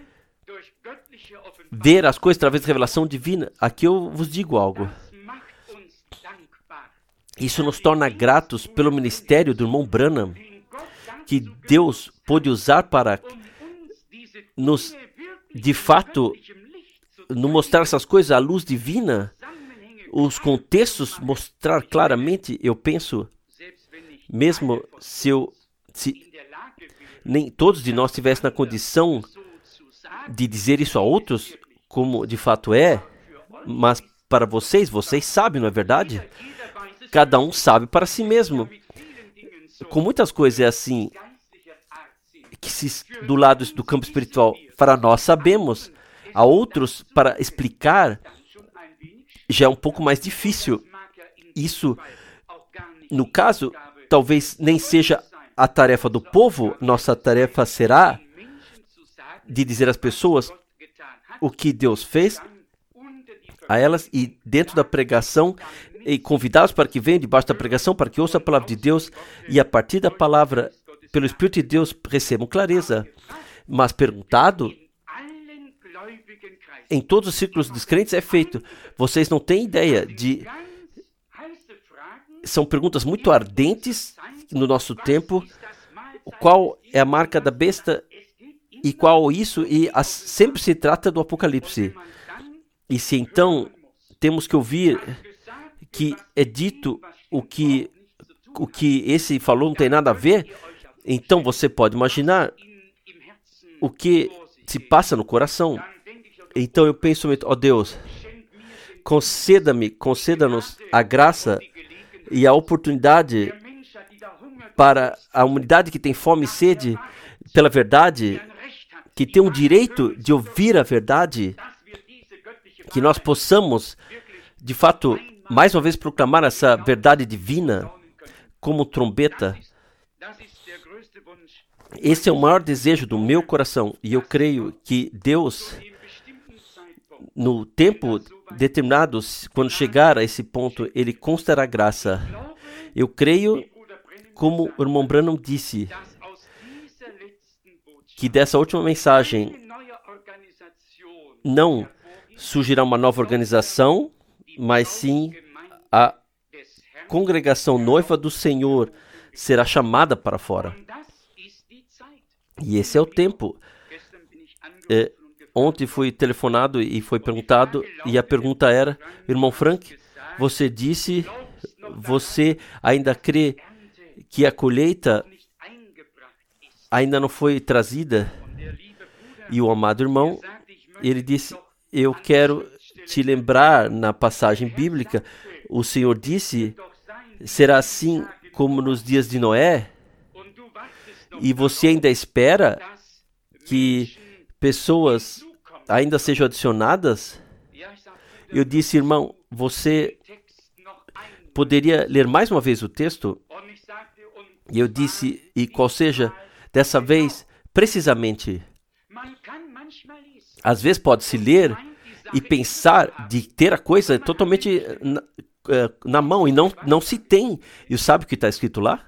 ver as coisas através da revelação divina. Aqui eu vos digo algo. Isso nos torna gratos pelo ministério do irmão Branham, que Deus pôde usar para nos, de fato, nos mostrar essas coisas à luz divina, os contextos mostrar claramente. Eu penso, mesmo se nem todos de nós estivessem na condição de dizer isso a outros, como de fato é, mas para vocês sabem, não é verdade? Cada um sabe para si mesmo. Com muitas coisas é assim, que do lado do campo espiritual, para nós sabemos. A outros, para explicar, já é um pouco mais difícil. Isso, no caso, talvez nem seja a tarefa do povo. Nossa tarefa será de dizer às pessoas o que Deus fez a elas, e dentro da pregação, e convidá-los para que venham debaixo da pregação, para que ouçam a palavra de Deus, e a partir da palavra, pelo Espírito de Deus, recebam clareza. Mas perguntado, em todos os círculos dos crentes é feito. Vocês não têm ideia de... São perguntas muito ardentes no nosso tempo. Qual é a marca da besta e qual isso? E sempre se trata do Apocalipse. E se então temos que ouvir que é dito o que esse falou não tem nada a ver, então você pode imaginar o que se passa no coração. Então eu penso, ó Deus, conceda-nos a graça e a oportunidade para a humanidade que tem fome e sede pela verdade, que tem o direito de ouvir a verdade, que nós possamos, de fato, mais uma vez proclamar essa verdade divina como trombeta. Esse é o maior desejo do meu coração, e eu creio que Deus, no tempo determinado, quando chegar a esse ponto, Ele concederá graça. Eu creio, como o irmão Branham disse, que dessa última mensagem não surgirá uma nova organização, mas sim a congregação noiva do Senhor será chamada para fora. E esse é o tempo. Ontem fui telefonado e foi perguntado, e a pergunta era: irmão Frank, você disse, você ainda crê que a colheita ainda não foi trazida? E o amado irmão, ele disse: eu quero te lembrar, na passagem bíblica, o Senhor disse, será assim como nos dias de Noé, e você ainda espera que pessoas ainda sejam adicionadas? Eu disse: irmão, você poderia ler mais uma vez o texto? E eu disse: e qual seja, dessa vez, precisamente, às vezes pode-se ler e pensar de ter a coisa totalmente na mão, e não se tem. E sabe o que está escrito lá?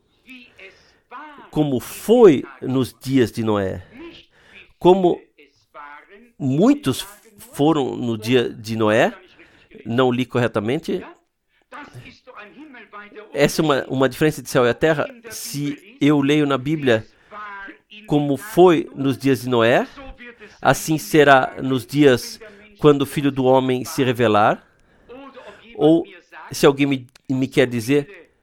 Como foi nos dias de Noé. Como muitos foram no dia de Noé. Não li corretamente. Essa é uma diferença de céu e a terra. Se eu leio na Bíblia como foi nos dias de Noé, assim será nos dias quando o Filho do Homem se revelar. Ou, se alguém me quer dizer,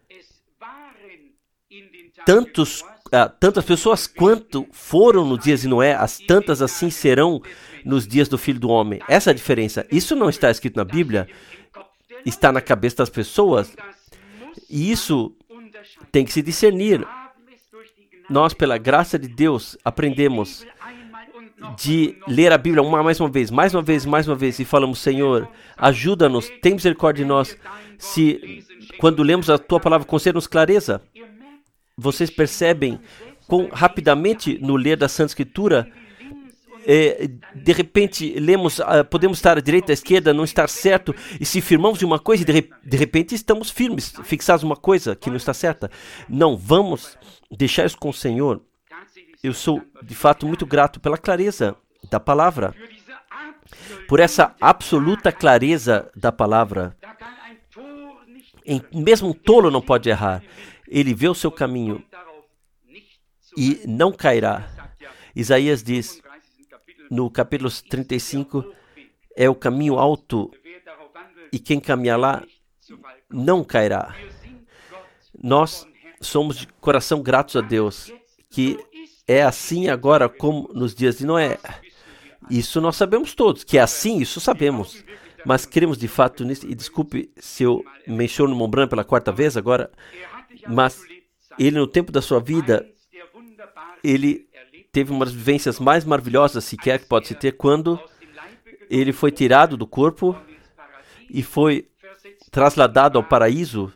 tantas pessoas quanto foram nos dias de Noé, as tantas assim serão nos dias do Filho do Homem. Essa é a diferença. Isso não está escrito na Bíblia, está na cabeça das pessoas, e isso tem que se discernir. Nós, pela graça de Deus, aprendemos de ler a Bíblia mais uma vez, e falamos: Senhor, ajuda-nos, tem misericórdia de nós. Se, quando lemos a Tua palavra, conceda-nos clareza. Vocês percebem quão rapidamente, no ler da Santa Escritura, de repente, lemos, podemos estar à direita, à esquerda, não estar certo, e se firmamos em uma coisa, e de repente estamos firmes, fixados em uma coisa que não está certa. Não, vamos deixar isso com o Senhor. Eu sou, de fato, muito grato pela clareza da palavra, por essa absoluta clareza da palavra. Mesmo um tolo não pode errar. Ele vê o seu caminho e não cairá. Isaías diz, no capítulo 35, é o caminho alto e quem caminhar lá não cairá. Nós somos de coração gratos a Deus, que é assim agora como nos dias de Noé. Isso nós sabemos todos, que é assim, isso sabemos. Mas queremos de fato nisso, e desculpe se eu menciono Montblanc pela quarta vez agora, mas ele no tempo da sua vida, ele teve uma das vivências mais maravilhosas, sequer que pode se ter, quando ele foi tirado do corpo e foi trasladado ao paraíso.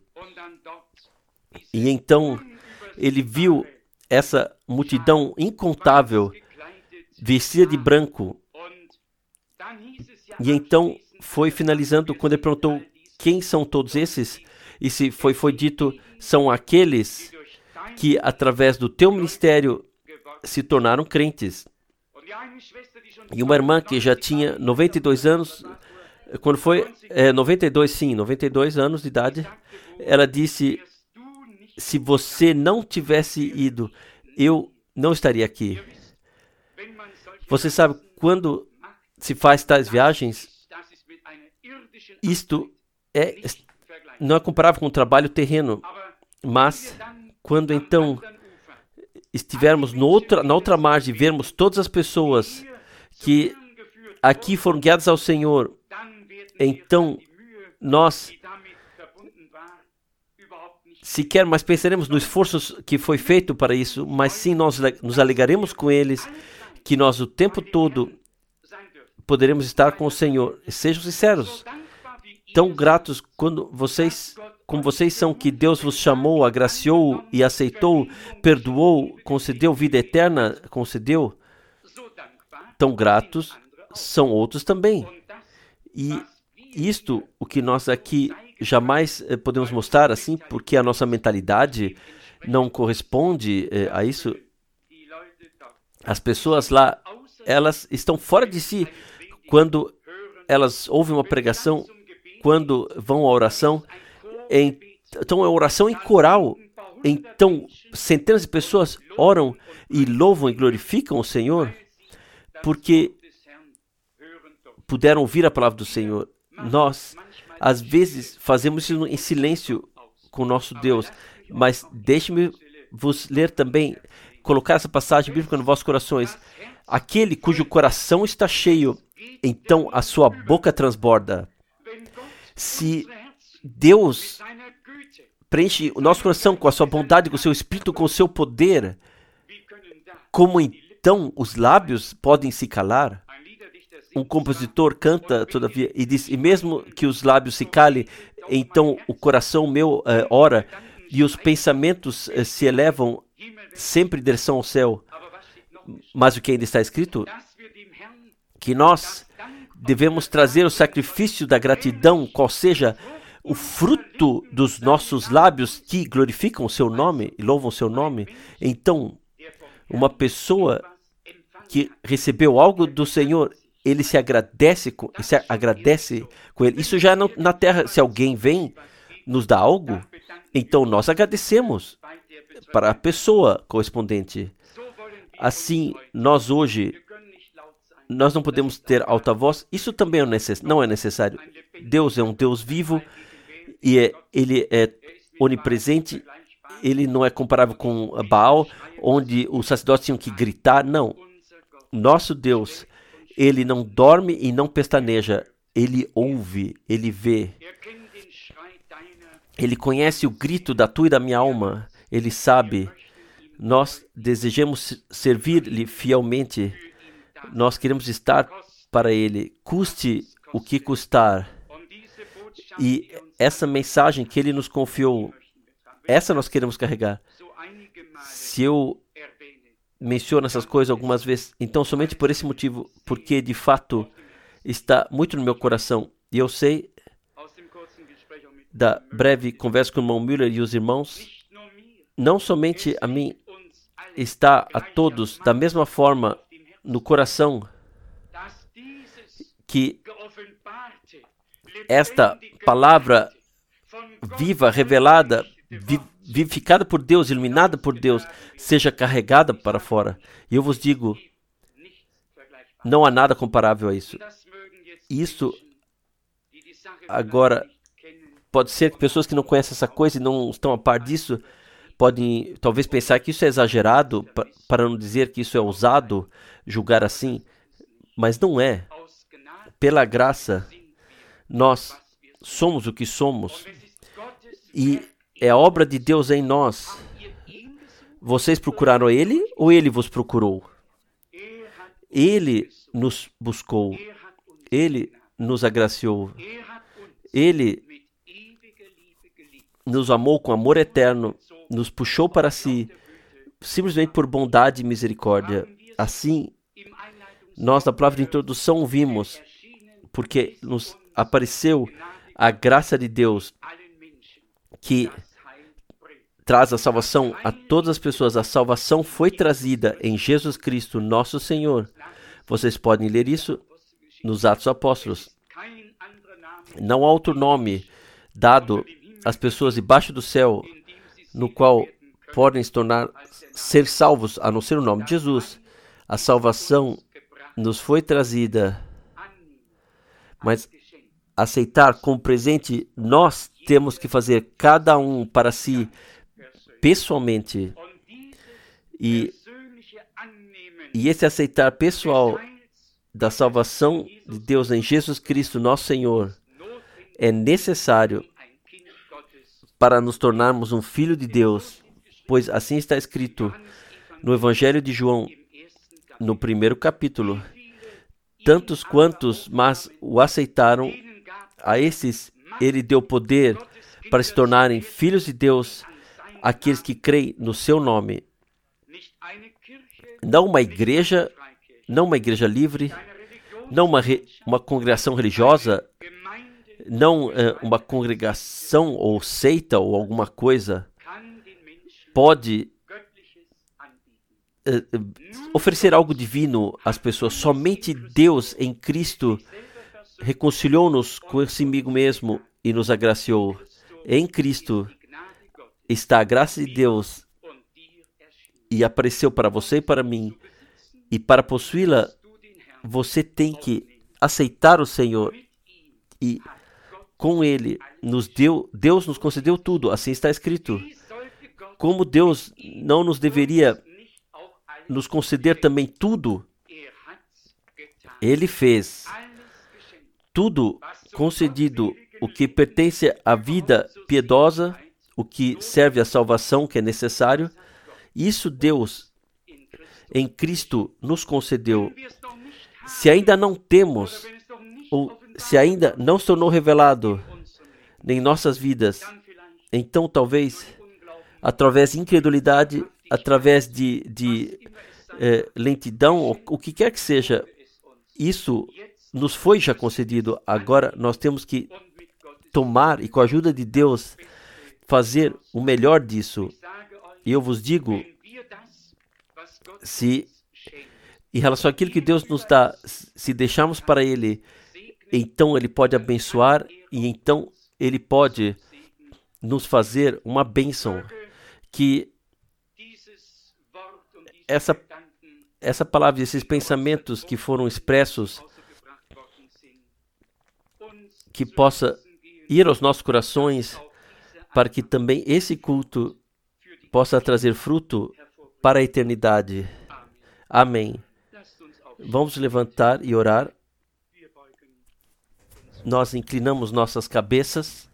E então ele viu essa multidão incontável vestida de branco. E então foi finalizando quando ele perguntou quem são todos esses, e se foi dito, são aqueles que através do teu ministério se tornaram crentes. E uma irmã que já tinha 92 anos, quando foi 92 anos de idade, ela disse, se você não tivesse ido, eu não estaria aqui. Você sabe, quando se faz tais viagens, isto não é comparável com o trabalho terreno, mas quando então estivermos na outra margem, vermos todas as pessoas que aqui foram guiadas ao Senhor, então nós sequer mais pensaremos no esforço que foi feito para isso, mas sim nós nos alegraremos com eles, que nós o tempo todo poderemos estar com o Senhor. Sejam sinceros, tão gratos como vocês são, que Deus vos chamou, agraciou e aceitou, perdoou, concedeu vida eterna, concedeu. Tão gratos são outros também. E isto, o que nós aqui jamais podemos mostrar assim, porque a nossa mentalidade não corresponde a isso. As pessoas lá, elas estão fora de si quando elas ouvem uma pregação, quando vão à oração. Então é oração em coral. Então centenas de pessoas oram e louvam e glorificam o Senhor, porque puderam ouvir a palavra do Senhor. Nós, às vezes, fazemos isso em silêncio com o nosso Deus, mas deixe-me vos ler também, colocar essa passagem bíblica nos vossos corações. Aquele cujo coração está cheio, então a sua boca transborda. Se Deus preenche o nosso coração com a sua bondade, com o seu espírito, com o seu poder, como então os lábios podem se calar? Um compositor canta, todavia, e diz, e mesmo que os lábios se calem, então o coração meu ora, e os pensamentos se elevam sempre em direção ao céu. Mas o que ainda está escrito? Que nós devemos trazer o sacrifício da gratidão, qual seja o fruto dos nossos lábios que glorificam o seu nome e louvam o seu nome. Então, uma pessoa que recebeu algo do Senhor, ele se agradece com ele. Isso já é na terra. Se alguém vem nos dá algo, então nós agradecemos para a pessoa correspondente. Assim, nós hoje, nós não podemos ter alta voz. Isso também não é necessário. Deus é um Deus vivo e Ele é onipresente. Ele não é comparável com Baal, onde os sacerdotes tinham que gritar. Não. Nosso Deus, Ele não dorme e não pestaneja. Ele ouve, Ele vê. Ele conhece o grito da tua e da minha alma. Ele sabe. Nós desejamos servir-lhe fielmente. Nós queremos estar para Ele, custe o que custar. E essa mensagem que Ele nos confiou, essa nós queremos carregar. Se eu menciona essas coisas algumas vezes. Então, somente por esse motivo, porque de fato está muito no meu coração. E eu sei da breve conversa com o irmão Müller e os irmãos, não somente a mim, está a todos da mesma forma no coração que esta palavra viva, revelada, vivificada por Deus, iluminada por Deus, seja carregada para fora. E eu vos digo, não há nada comparável a isso. Isso, agora, pode ser que pessoas que não conhecem essa coisa e não estão a par disso, podem talvez pensar que isso é exagerado, para não dizer que isso é ousado, julgar assim, mas não é. Pela graça, nós somos o que somos, e é a obra de Deus em nós. Vocês procuraram Ele ou Ele vos procurou? Ele nos buscou, Ele nos agraciou, Ele nos amou com amor eterno, nos puxou para si, simplesmente por bondade e misericórdia. Assim, nós na palavra de introdução vimos, porque nos apareceu a graça de Deus, que traz a salvação a todas as pessoas. A salvação foi trazida em Jesus Cristo, nosso Senhor. Vocês podem ler isso nos Atos Apóstolos. Não há outro nome dado às pessoas debaixo do céu, no qual podem se tornar, ser salvos, a não ser o nome de Jesus. A salvação nos foi trazida, mas aceitar como presente, nós temos que fazer cada um para si, pessoalmente. E esse aceitar pessoal da salvação de Deus em Jesus Cristo, nosso Senhor, é necessário para nos tornarmos um filho de Deus, pois assim está escrito no Evangelho de João, no 1º capítulo: tantos quantos mas o aceitaram, a esses ele deu poder para se tornarem filhos de Deus, aqueles que creem no seu nome. Não uma igreja livre, não uma congregação religiosa, não uma congregação ou seita ou alguma coisa pode oferecer algo divino às pessoas. Somente Deus em Cristo reconciliou-nos consigo mesmo e nos agraciou. Em Cristo está a graça de Deus e apareceu para você e para mim. E para possuí-la, você tem que aceitar o Senhor. E com Ele, Deus nos concedeu tudo. Assim está escrito. Como Deus não nos deveria nos conceder também tudo, Ele fez tudo concedido, o que pertence à vida piedosa, o que serve à salvação que é necessário. Isso Deus em Cristo nos concedeu. Se ainda não temos, ou se ainda não se tornou revelado em nossas vidas, então talvez através de incredulidade, através de lentidão, o que quer que seja, isso nos foi já concedido. Agora nós temos que tomar e, com a ajuda de Deus, fazer o melhor disso. E eu vos digo, se em relação àquilo que Deus nos dá, se deixarmos para Ele, então Ele pode abençoar e então Ele pode nos fazer uma bênção. Que essa palavra, esses pensamentos que foram expressos, que possa ir aos nossos corações, para que também esse culto possa trazer fruto para a eternidade. Amém. Vamos levantar e orar. Nós inclinamos nossas cabeças,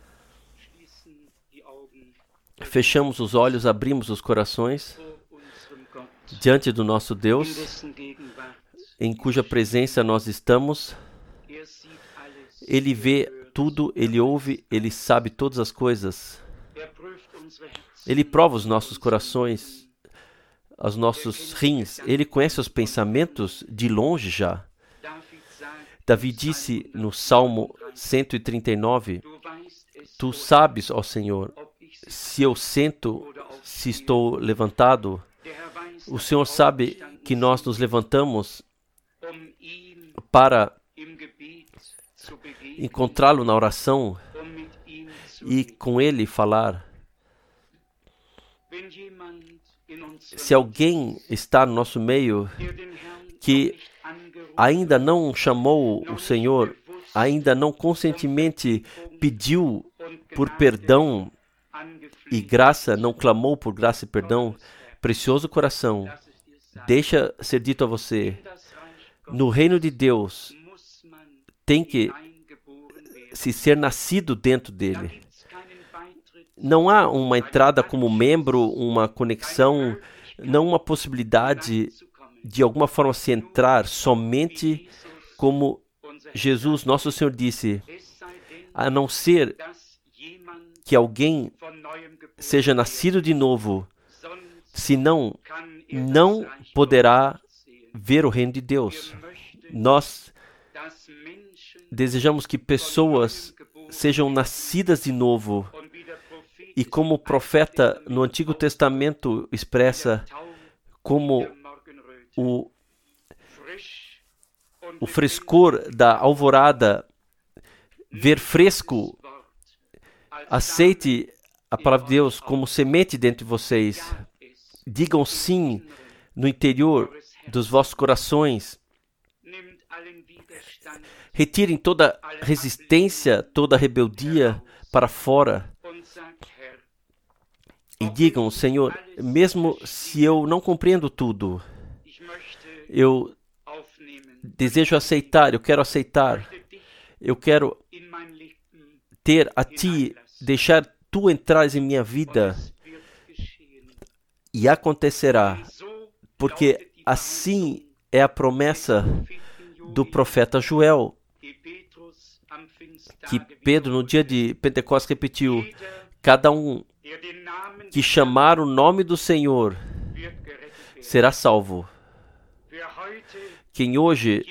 fechamos os olhos, abrimos os corações diante do nosso Deus, em cuja presença nós estamos. Ele vê tudo, Ele ouve, Ele sabe todas as coisas. Ele prova os nossos corações, aos nossos rins. Ele conhece os pensamentos de longe já. Davi disse no Salmo 139, Tu sabes, ó Senhor, se eu sento, se estou levantado. O Senhor sabe que nós nos levantamos para encontrá-lo na oração e com Ele falar. Se alguém está no nosso meio que ainda não chamou o Senhor, ainda não conscientemente pediu por perdão e graça, não clamou por graça e perdão, precioso coração, deixa ser dito a você, no reino de Deus tem que se ser nascido dentro dele. Não há uma entrada como membro, uma conexão, não uma possibilidade de alguma forma se entrar somente como Jesus, nosso Senhor, disse, a não ser que alguém seja nascido de novo, senão não poderá ver o reino de Deus. Nós desejamos que pessoas sejam nascidas de novo. E como o profeta no Antigo Testamento expressa, como o frescor da alvorada, ver fresco, aceite a palavra de Deus como semente dentro de vocês. Digam sim no interior dos vossos corações. Retirem toda resistência, toda rebeldia para fora. E digam, Senhor, mesmo se eu não compreendo tudo, eu desejo aceitar, eu quero aceitar, eu quero ter a Ti, deixar Tu entrares em minha vida, e acontecerá, porque assim é a promessa do profeta Joel, que Pedro no dia de Pentecostes repetiu, cada um que chamar o nome do Senhor será salvo. Quem hoje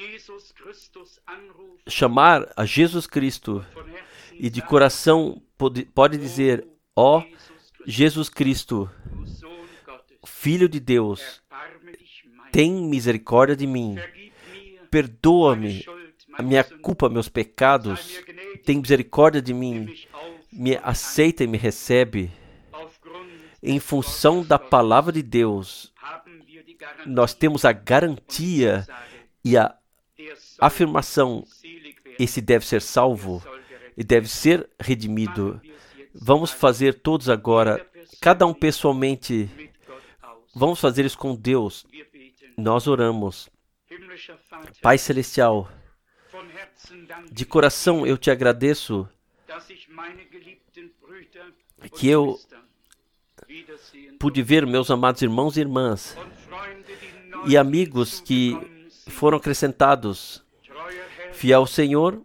chamar a Jesus Cristo e de coração pode dizer, ó Jesus Cristo, Filho de Deus, tem misericórdia de mim, perdoa-me a minha culpa, meus pecados, tem misericórdia de mim, me aceita e me recebe. Em função da palavra de Deus, nós temos a garantia e a afirmação, esse deve ser salvo e deve ser redimido. Vamos fazer todos agora, cada um pessoalmente, vamos fazer isso com Deus. Nós oramos. Pai Celestial, de coração eu te agradeço que eu pude ver meus amados irmãos e irmãs e amigos que foram acrescentados. Fiel Senhor,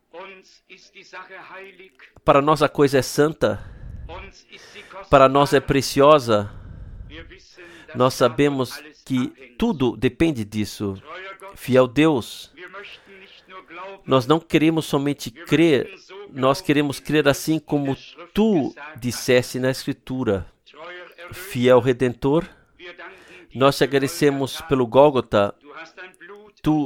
para nós a coisa é santa, para nós é preciosa. Nós sabemos que tudo depende disso. Fiel Deus, nós não queremos somente crer, nós queremos crer assim como Tu disseste na Escritura. Fiel Redentor, nós te agradecemos pelo Gólgota. Tu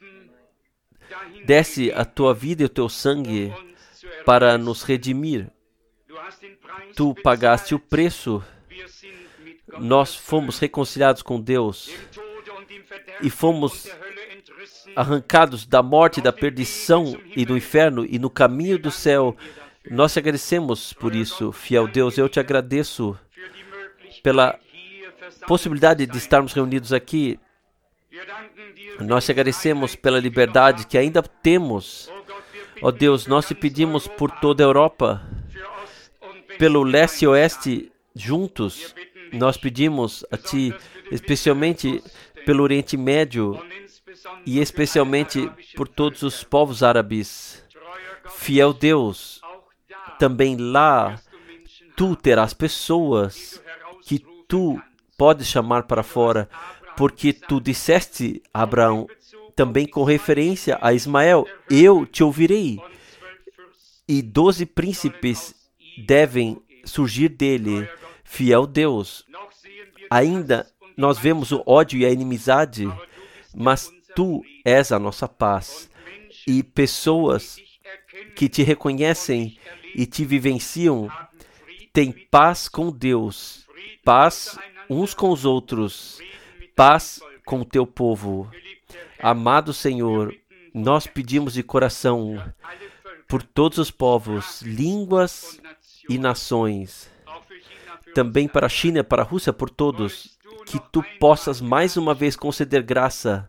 desse a Tua vida e o Teu sangue para nos redimir. Tu pagaste o preço. Nós fomos reconciliados com Deus e fomos arrancados da morte, da perdição e do inferno e no caminho do céu. Nós te agradecemos por isso. Fiel Deus, eu te agradeço pela possibilidade de estarmos reunidos aqui. Nós te agradecemos pela liberdade que ainda temos. Ó Deus, nós te pedimos por toda a Europa, pelo leste e oeste juntos. Nós pedimos a Ti, especialmente pelo Oriente Médio e especialmente por todos os povos árabes. Fiel Deus, também lá Tu terás pessoas que Tu podes chamar para fora, porque tu disseste a Abraão, também com referência a Ismael, eu te ouvirei. E 12 príncipes devem surgir dele, fiel Deus. Ainda nós vemos o ódio e a inimizade, mas tu és a nossa paz. E pessoas que te reconhecem e te vivenciam têm paz com Deus, paz uns com os outros, paz com o teu povo. Amado Senhor, nós pedimos de coração por todos os povos, línguas e nações, também para a China, para a Rússia, por todos, que tu possas mais uma vez conceder graça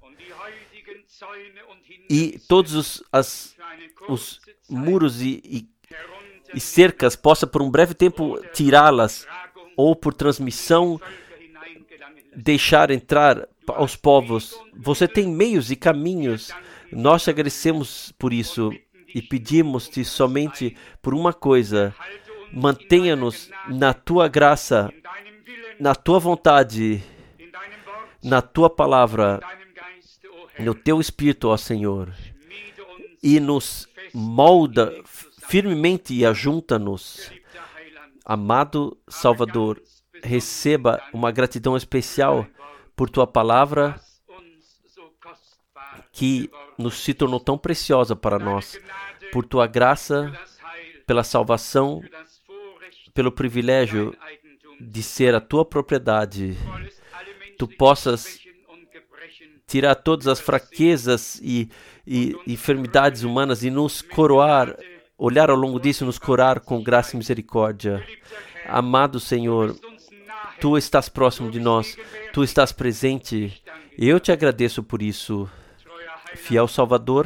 e todos os muros e cercas possa por um breve tempo tirá-las ou por transmissão deixar entrar aos povos. Você tem meios e caminhos. Nós te agradecemos por isso e pedimos-te somente por uma coisa: mantenha-nos na tua graça, na tua vontade, na tua palavra, no teu Espírito, ó Senhor, e nos molda firmemente e ajunta-nos. Amado Salvador, receba uma gratidão especial por tua palavra que nos se tornou tão preciosa para nós, por tua graça, pela salvação, pelo privilégio de ser a tua propriedade. Tu possas tirar todas as fraquezas e enfermidades humanas e nos coroar, olhar ao longo disso e nos coroar com graça e misericórdia. Amado Senhor, tu estás próximo de nós, tu estás presente. Eu te agradeço por isso. Fiel Salvador,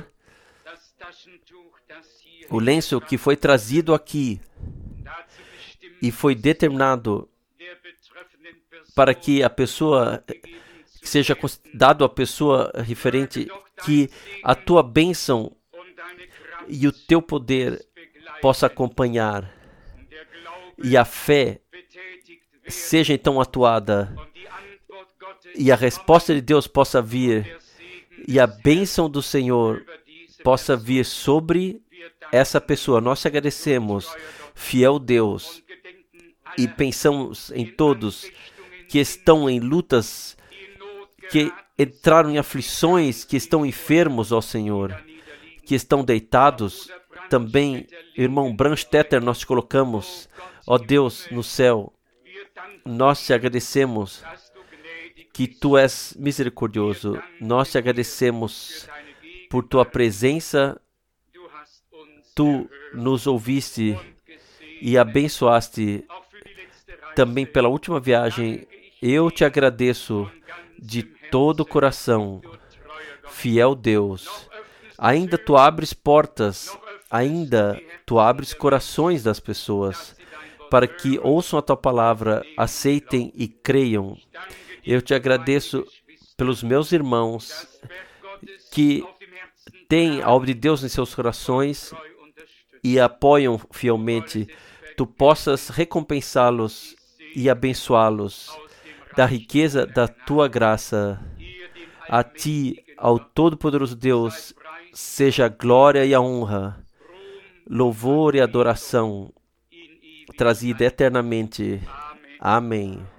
o lenço que foi trazido aqui e foi determinado para que a pessoa, que seja dado à pessoa referente, que a tua bênção e o teu poder possa acompanhar e a fé seja então atuada e a resposta de Deus possa vir e a bênção do Senhor possa vir sobre essa pessoa. Nós te agradecemos, fiel Deus, e pensamos em todos que estão em lutas, que entraram em aflições, que estão enfermos, ó Senhor, que estão deitados. Também, irmão Brandstetter, nós te colocamos, ó Deus, no céu. Nós te agradecemos que tu és misericordioso. Nós te agradecemos por tua presença. Tu nos ouviste e abençoaste também pela última viagem. Eu te agradeço de todo o coração, fiel Deus. Ainda tu abres portas, ainda tu abres corações das pessoas para que ouçam a tua palavra, aceitem e creiam. Eu te agradeço pelos meus irmãos que têm a obra de Deus em seus corações e apoiam fielmente. Tu possas recompensá-los e abençoá-los da riqueza da tua graça. A ti, ao Todo-Poderoso Deus, seja a glória e a honra, louvor e adoração trazida eternamente. Amém.